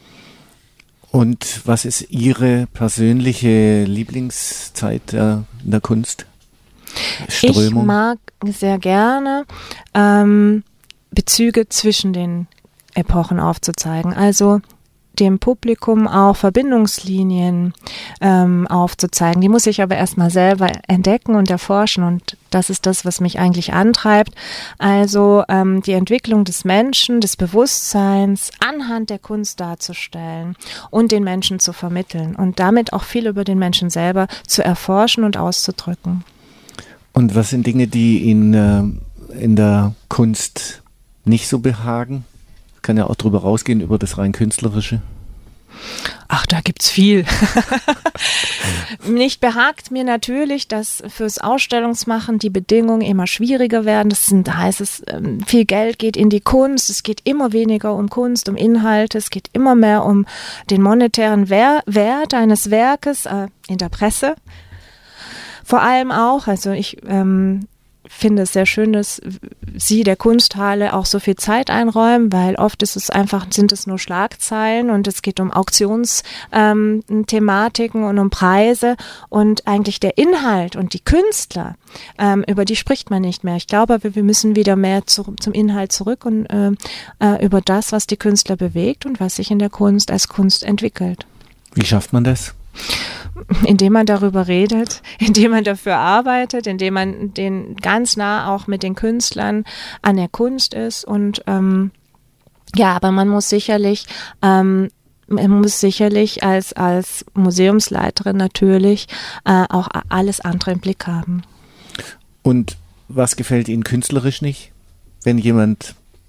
Und was ist Ihre persönliche Lieblingszeit der, in der Kunst? Strömung? Ich mag sehr gerne ähm, Bezüge zwischen den Epochen aufzuzeigen. Also dem Publikum auch Verbindungslinien ähm, aufzuzeigen. Die muss ich aber erstmal selber entdecken und erforschen und das ist das, was mich eigentlich antreibt. Also ähm, die Entwicklung des Menschen, des Bewusstseins anhand der Kunst darzustellen und den Menschen zu vermitteln und damit auch viel über den Menschen selber zu erforschen und auszudrücken. Und was sind Dinge, die Ihnen äh, in der Kunst nicht so behagen? Kann ja auch drüber rausgehen, über das rein Künstlerische. Ach, da gibt's viel. Nicht behagt mir natürlich, dass fürs Ausstellungsmachen die Bedingungen immer schwieriger werden. Das sind, da heißt es, viel Geld geht in die Kunst. Es geht immer weniger um Kunst, um Inhalte. Es geht immer mehr um den monetären Wert eines Werkes äh, in der Presse. Vor allem auch, also ich ähm, finde es sehr schön, dass Sie der Kunsthalle auch so viel Zeit einräumen, weil oft ist es einfach, sind es nur Schlagzeilen und es geht um Auktionsthematiken ähm, und um Preise und eigentlich der Inhalt und die Künstler, ähm, über die spricht man nicht mehr. Ich glaube, wir, wir müssen wieder mehr zu, zum Inhalt zurück und äh, äh, über das, was die Künstler bewegt und was sich in der Kunst als Kunst entwickelt. Wie schafft man das? Indem man darüber redet, indem man dafür arbeitet, indem man den ganz nah auch mit den Künstlern an der Kunst ist und ähm, ja, aber man muss sicherlich ähm, man muss sicherlich als als Museumsleiterin natürlich äh, auch alles andere im Blick haben. Und was gefällt Ihnen künstlerisch nicht, wenn jemand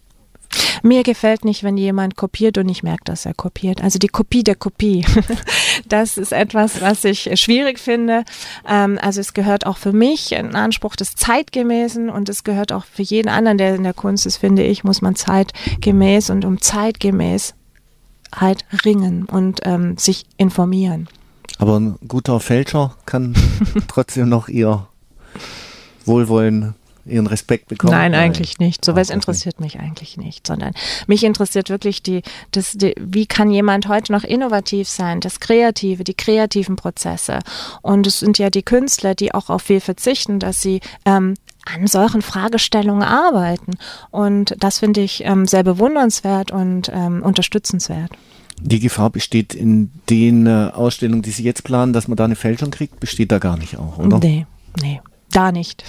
Mir gefällt nicht, wenn jemand kopiert und ich merke, dass er kopiert. Also die Kopie der Kopie. Das ist etwas, was ich schwierig finde. Ähm, also es gehört auch für mich ein Anspruch des Zeitgemäßen und es gehört auch für jeden anderen, der in der Kunst ist, finde ich, muss man zeitgemäß und um zeitgemäß halt ringen und ähm, sich informieren. Aber ein guter Fälscher kann trotzdem noch ihr Wohlwollen, ihren Respekt bekommen? Nein, eigentlich nicht. So was interessiert mich eigentlich nicht, sondern mich interessiert wirklich die, das, die, wie kann jemand heute noch innovativ sein, das Kreative, die kreativen Prozesse. Und es sind ja die Künstler, die auch auf viel verzichten, dass sie ähm, an solchen Fragestellungen arbeiten. Und das finde ich ähm, sehr bewundernswert und ähm, unterstützenswert. Die Gefahr besteht in den äh, Ausstellungen, die Sie jetzt planen, dass man da eine Fälschung kriegt, besteht da gar nicht auch, oder? Nee, nee, da nicht.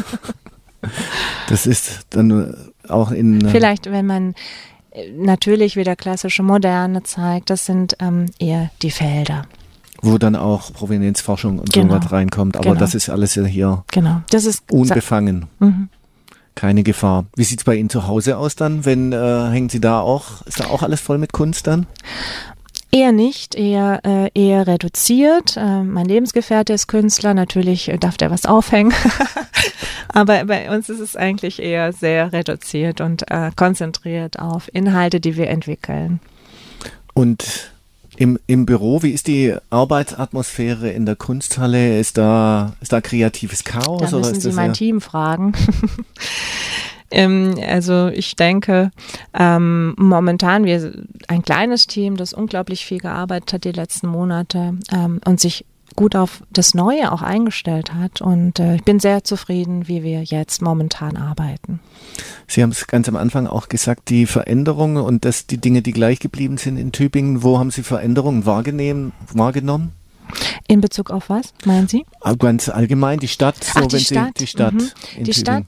Das ist dann auch in... Äh Vielleicht, wenn man natürlich wieder klassische Moderne zeigt, das sind ähm, eher die Felder. Wo dann auch Provenienzforschung und genau. so was reinkommt, aber genau. Das ist alles ja hier genau. das ist unbefangen. Mhm. Keine Gefahr. Wie sieht es bei Ihnen zu Hause aus dann? Wenn äh, hängen Sie da auch, ist da auch alles voll mit Kunst dann? Eher nicht, eher, äh, eher reduziert. Äh, mein Lebensgefährte ist Künstler, natürlich äh, darf der was aufhängen. Aber bei uns ist es eigentlich eher sehr reduziert und äh, konzentriert auf Inhalte, die wir entwickeln. Und im, im Büro, wie ist die Arbeitsatmosphäre in der Kunsthalle? Ist da, ist da kreatives Chaos? Da müssen oder ist Sie das mein ja Team fragen. ähm, also ich denke, ähm, momentan, wir ein kleines Team, das unglaublich viel gearbeitet hat die letzten Monate ähm, und sich gut auf das Neue auch eingestellt hat. Und äh, ich bin sehr zufrieden, wie wir jetzt momentan arbeiten. Sie haben es ganz am Anfang auch gesagt, die Veränderungen und das, die Dinge, die gleich geblieben sind in Tübingen. Wo haben Sie Veränderungen wahrgenommen? In Bezug auf was, meinen Sie? Ganz allgemein, die Stadt. So, Ach, die, wenn Stadt. Sie, die Stadt. Mhm. In die Tübingen. Stadt.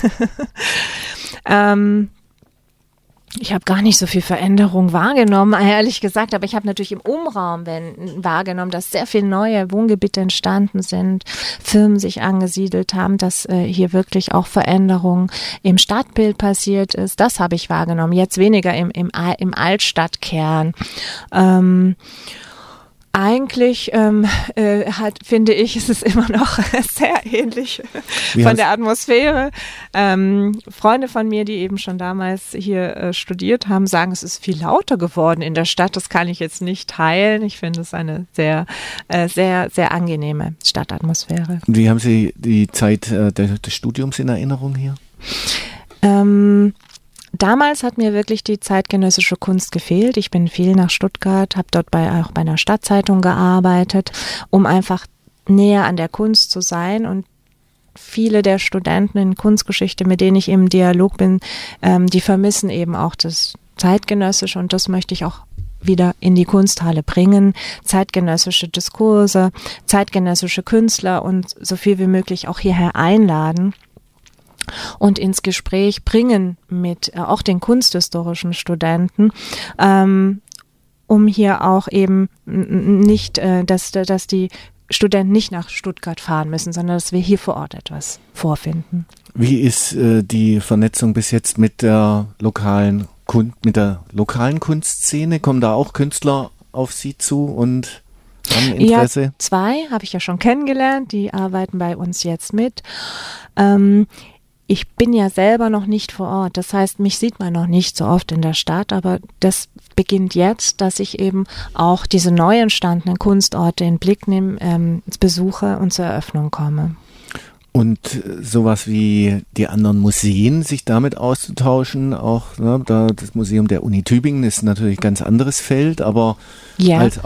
ähm, Ich habe gar nicht so viel Veränderung wahrgenommen, ehrlich gesagt, aber ich habe natürlich im Umraum wenn, wahrgenommen, dass sehr viele neue Wohngebiete entstanden sind, Firmen sich angesiedelt haben, dass äh, hier wirklich auch Veränderung im Stadtbild passiert ist. Das habe ich wahrgenommen, jetzt weniger im, im, im Altstadtkern. Ähm, Eigentlich ähm, äh, hat, finde ich, ist es immer noch sehr ähnlich Wie von der Atmosphäre. Ähm, Freunde von mir, die eben schon damals hier äh, studiert haben, sagen, es ist viel lauter geworden in der Stadt. Das kann ich jetzt nicht teilen. Ich finde es eine sehr, äh, sehr, sehr angenehme Stadtatmosphäre. Wie haben Sie die Zeit äh, des, des Studiums in Erinnerung hier? Ähm, Damals hat mir wirklich die zeitgenössische Kunst gefehlt. Ich bin viel nach Stuttgart, habe dort bei, auch bei einer Stadtzeitung gearbeitet, um einfach näher an der Kunst zu sein. Und viele der Studenten in Kunstgeschichte, mit denen ich im Dialog bin, ähm, die vermissen eben auch das Zeitgenössische und das möchte ich auch wieder in die Kunsthalle bringen. Zeitgenössische Diskurse, zeitgenössische Künstler und so viel wie möglich auch hierher einladen und ins Gespräch bringen mit äh, auch den kunsthistorischen Studenten, ähm, um hier auch eben nicht, äh, dass, dass die Studenten nicht nach Stuttgart fahren müssen, sondern dass wir hier vor Ort etwas vorfinden. Wie ist äh, die Vernetzung bis jetzt mit der lokalen Kun- mit der lokalen Kunstszene? Kommen da auch Künstler auf Sie zu und haben Interesse? Ja, zwei habe ich ja schon kennengelernt, die arbeiten bei uns jetzt mit. Ähm, Ich bin ja selber noch nicht vor Ort, das heißt, mich sieht man noch nicht so oft in der Stadt, aber das beginnt jetzt, dass ich eben auch diese neu entstandenen Kunstorte in Blick nehme, ähm, besuche und zur Eröffnung komme. Und sowas wie die anderen Museen, sich damit auszutauschen, auch ne, da das Museum der Uni Tübingen ist natürlich ein ganz anderes Feld, aber Ja. als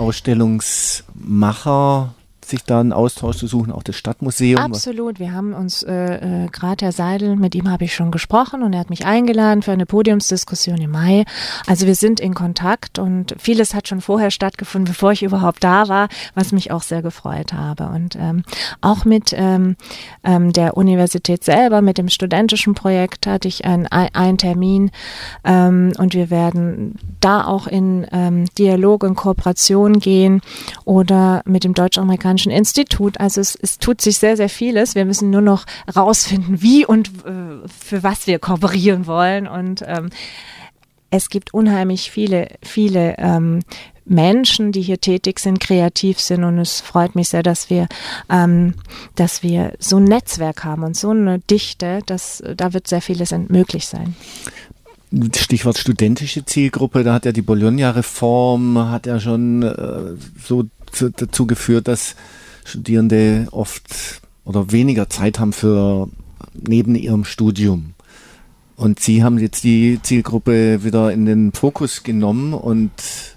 Ausstellungsmacher sich da einen Austausch zu suchen, auch das Stadtmuseum. Absolut, wir haben uns, äh, äh, gerade Herr Seidel, mit ihm habe ich schon gesprochen und er hat mich eingeladen für eine Podiumsdiskussion im Mai. Also wir sind in Kontakt und vieles hat schon vorher stattgefunden, bevor ich überhaupt da war, was mich auch sehr gefreut habe. Und ähm, auch mit ähm, ähm, der Universität selber, mit dem studentischen Projekt hatte ich einen, einen Termin ähm, und wir werden da auch in ähm, Dialog und Kooperation gehen oder mit dem deutsch-amerikanischen Institut. Also es, es tut sich sehr, sehr vieles. Wir müssen nur noch rausfinden, wie und äh, für was wir kooperieren wollen. Und ähm, es gibt unheimlich viele, viele ähm, Menschen, die hier tätig sind, kreativ sind, und es freut mich sehr, dass wir, ähm, dass wir so ein Netzwerk haben und so eine Dichte, dass da wird sehr vieles möglich sein. Stichwort studentische Zielgruppe, da hat ja die Bologna-Reform hat ja schon äh, so zu, dazu geführt, dass Studierende oft oder weniger Zeit haben für neben ihrem Studium. Und Sie haben jetzt die Zielgruppe wieder in den Fokus genommen, und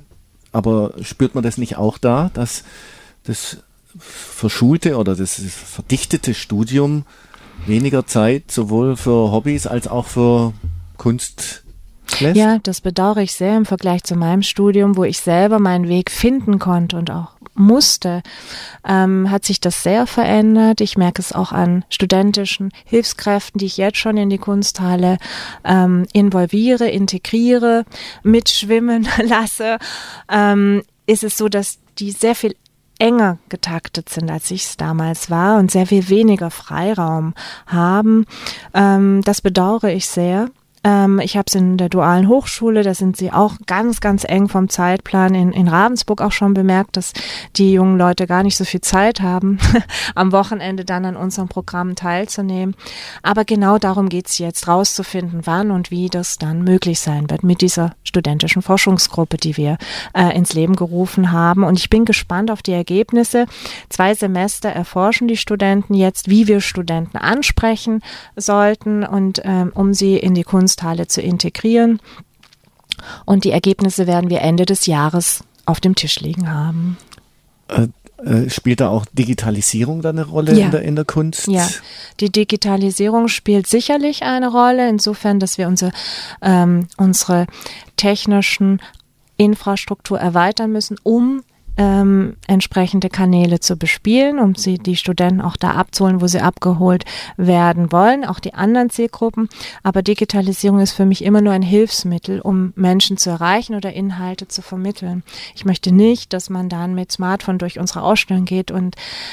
aber spürt man das nicht auch da, dass das verschulte oder das verdichtete Studium weniger Zeit sowohl für Hobbys als auch für Kunst lässt? Ja, das bedauere ich sehr im Vergleich zu meinem Studium, wo ich selber meinen Weg finden konnte und auch musste, ähm, hat sich das sehr verändert. Ich merke es auch an studentischen Hilfskräften, die ich jetzt schon in die Kunsthalle ähm, involviere, integriere, mitschwimmen lasse. Ähm, ist es so, dass die sehr viel enger getaktet sind, als ich es damals war, und sehr viel weniger Freiraum haben. Ähm, das bedauere ich sehr. Ich habe es in der dualen Hochschule, da sind sie auch ganz, ganz eng vom Zeitplan. In, in Ravensburg auch schon bemerkt, dass die jungen Leute gar nicht so viel Zeit haben, am Wochenende dann an unseren Programmen teilzunehmen. Aber genau darum geht es jetzt, rauszufinden, wann und wie das dann möglich sein wird mit dieser studentischen Forschungsgruppe, die wir äh, ins Leben gerufen haben. Und ich bin gespannt auf die Ergebnisse. Zwei Semester erforschen die Studenten jetzt, wie wir Studenten ansprechen sollten, und ähm, um sie in die Kunst Halle zu integrieren, und die Ergebnisse werden wir Ende des Jahres auf dem Tisch liegen haben. Äh, äh, spielt da auch Digitalisierung dann eine Rolle ja. in, der, in der Kunst? Ja, die Digitalisierung spielt sicherlich eine Rolle, insofern, dass wir unsere, ähm, unsere technischen Infrastruktur erweitern müssen, um Ähm, entsprechende Kanäle zu bespielen, um sie, die Studenten auch da abzuholen, wo sie abgeholt werden wollen, auch die anderen Zielgruppen. Aber Digitalisierung ist für mich immer nur ein Hilfsmittel, um Menschen zu erreichen oder Inhalte zu vermitteln. Ich möchte nicht, dass man dann mit Smartphone durch unsere Ausstellung geht und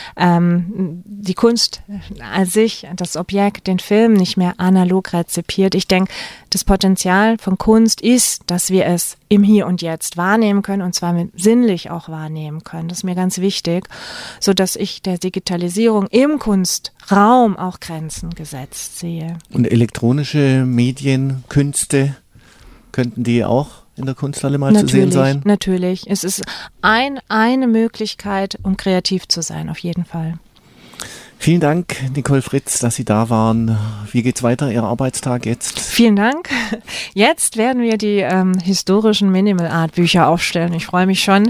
ähm, die Kunst an sich, das Objekt, den Film nicht mehr analog rezipiert. Ich denke, das Potenzial von Kunst ist, dass wir es im Hier und Jetzt wahrnehmen können, und zwar mit, sinnlich auch wahrnehmen können. Das ist mir ganz wichtig, so dass ich der Digitalisierung im Kunstraum auch Grenzen gesetzt sehe. Und elektronische Medien, Künste, könnten die auch in der Kunsthalle mal natürlich, zu sehen sein? Natürlich. Es ist ein, eine Möglichkeit, um kreativ zu sein, auf jeden Fall. Vielen Dank, Nicole Fritz, dass Sie da waren. Wie geht's weiter, Ihr Arbeitstag jetzt? Vielen Dank. Jetzt werden wir die ähm, historischen Minimal Art Bücher aufstellen. Ich freue mich schon.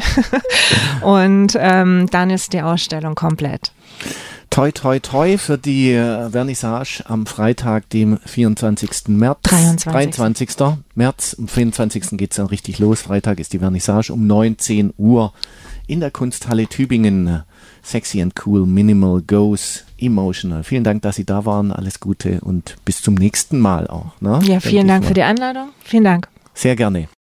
Und ähm, dann ist die Ausstellung komplett. Toi, toi, toi für die äh, Vernissage am Freitag, dem vierundzwanzigsten März. dreiundzwanzigsten dreiundzwanzigsten März. Am vierundzwanzigsten geht es dann richtig los. Freitag ist die Vernissage um neunzehn Uhr in der Kunsthalle Tübingen. Sexy and cool, minimal, goes, emotional. Vielen Dank, dass Sie da waren. Alles Gute und bis zum nächsten Mal auch. Ne? Ja, vielen Dank für die Einladung. Vielen Dank. Sehr gerne.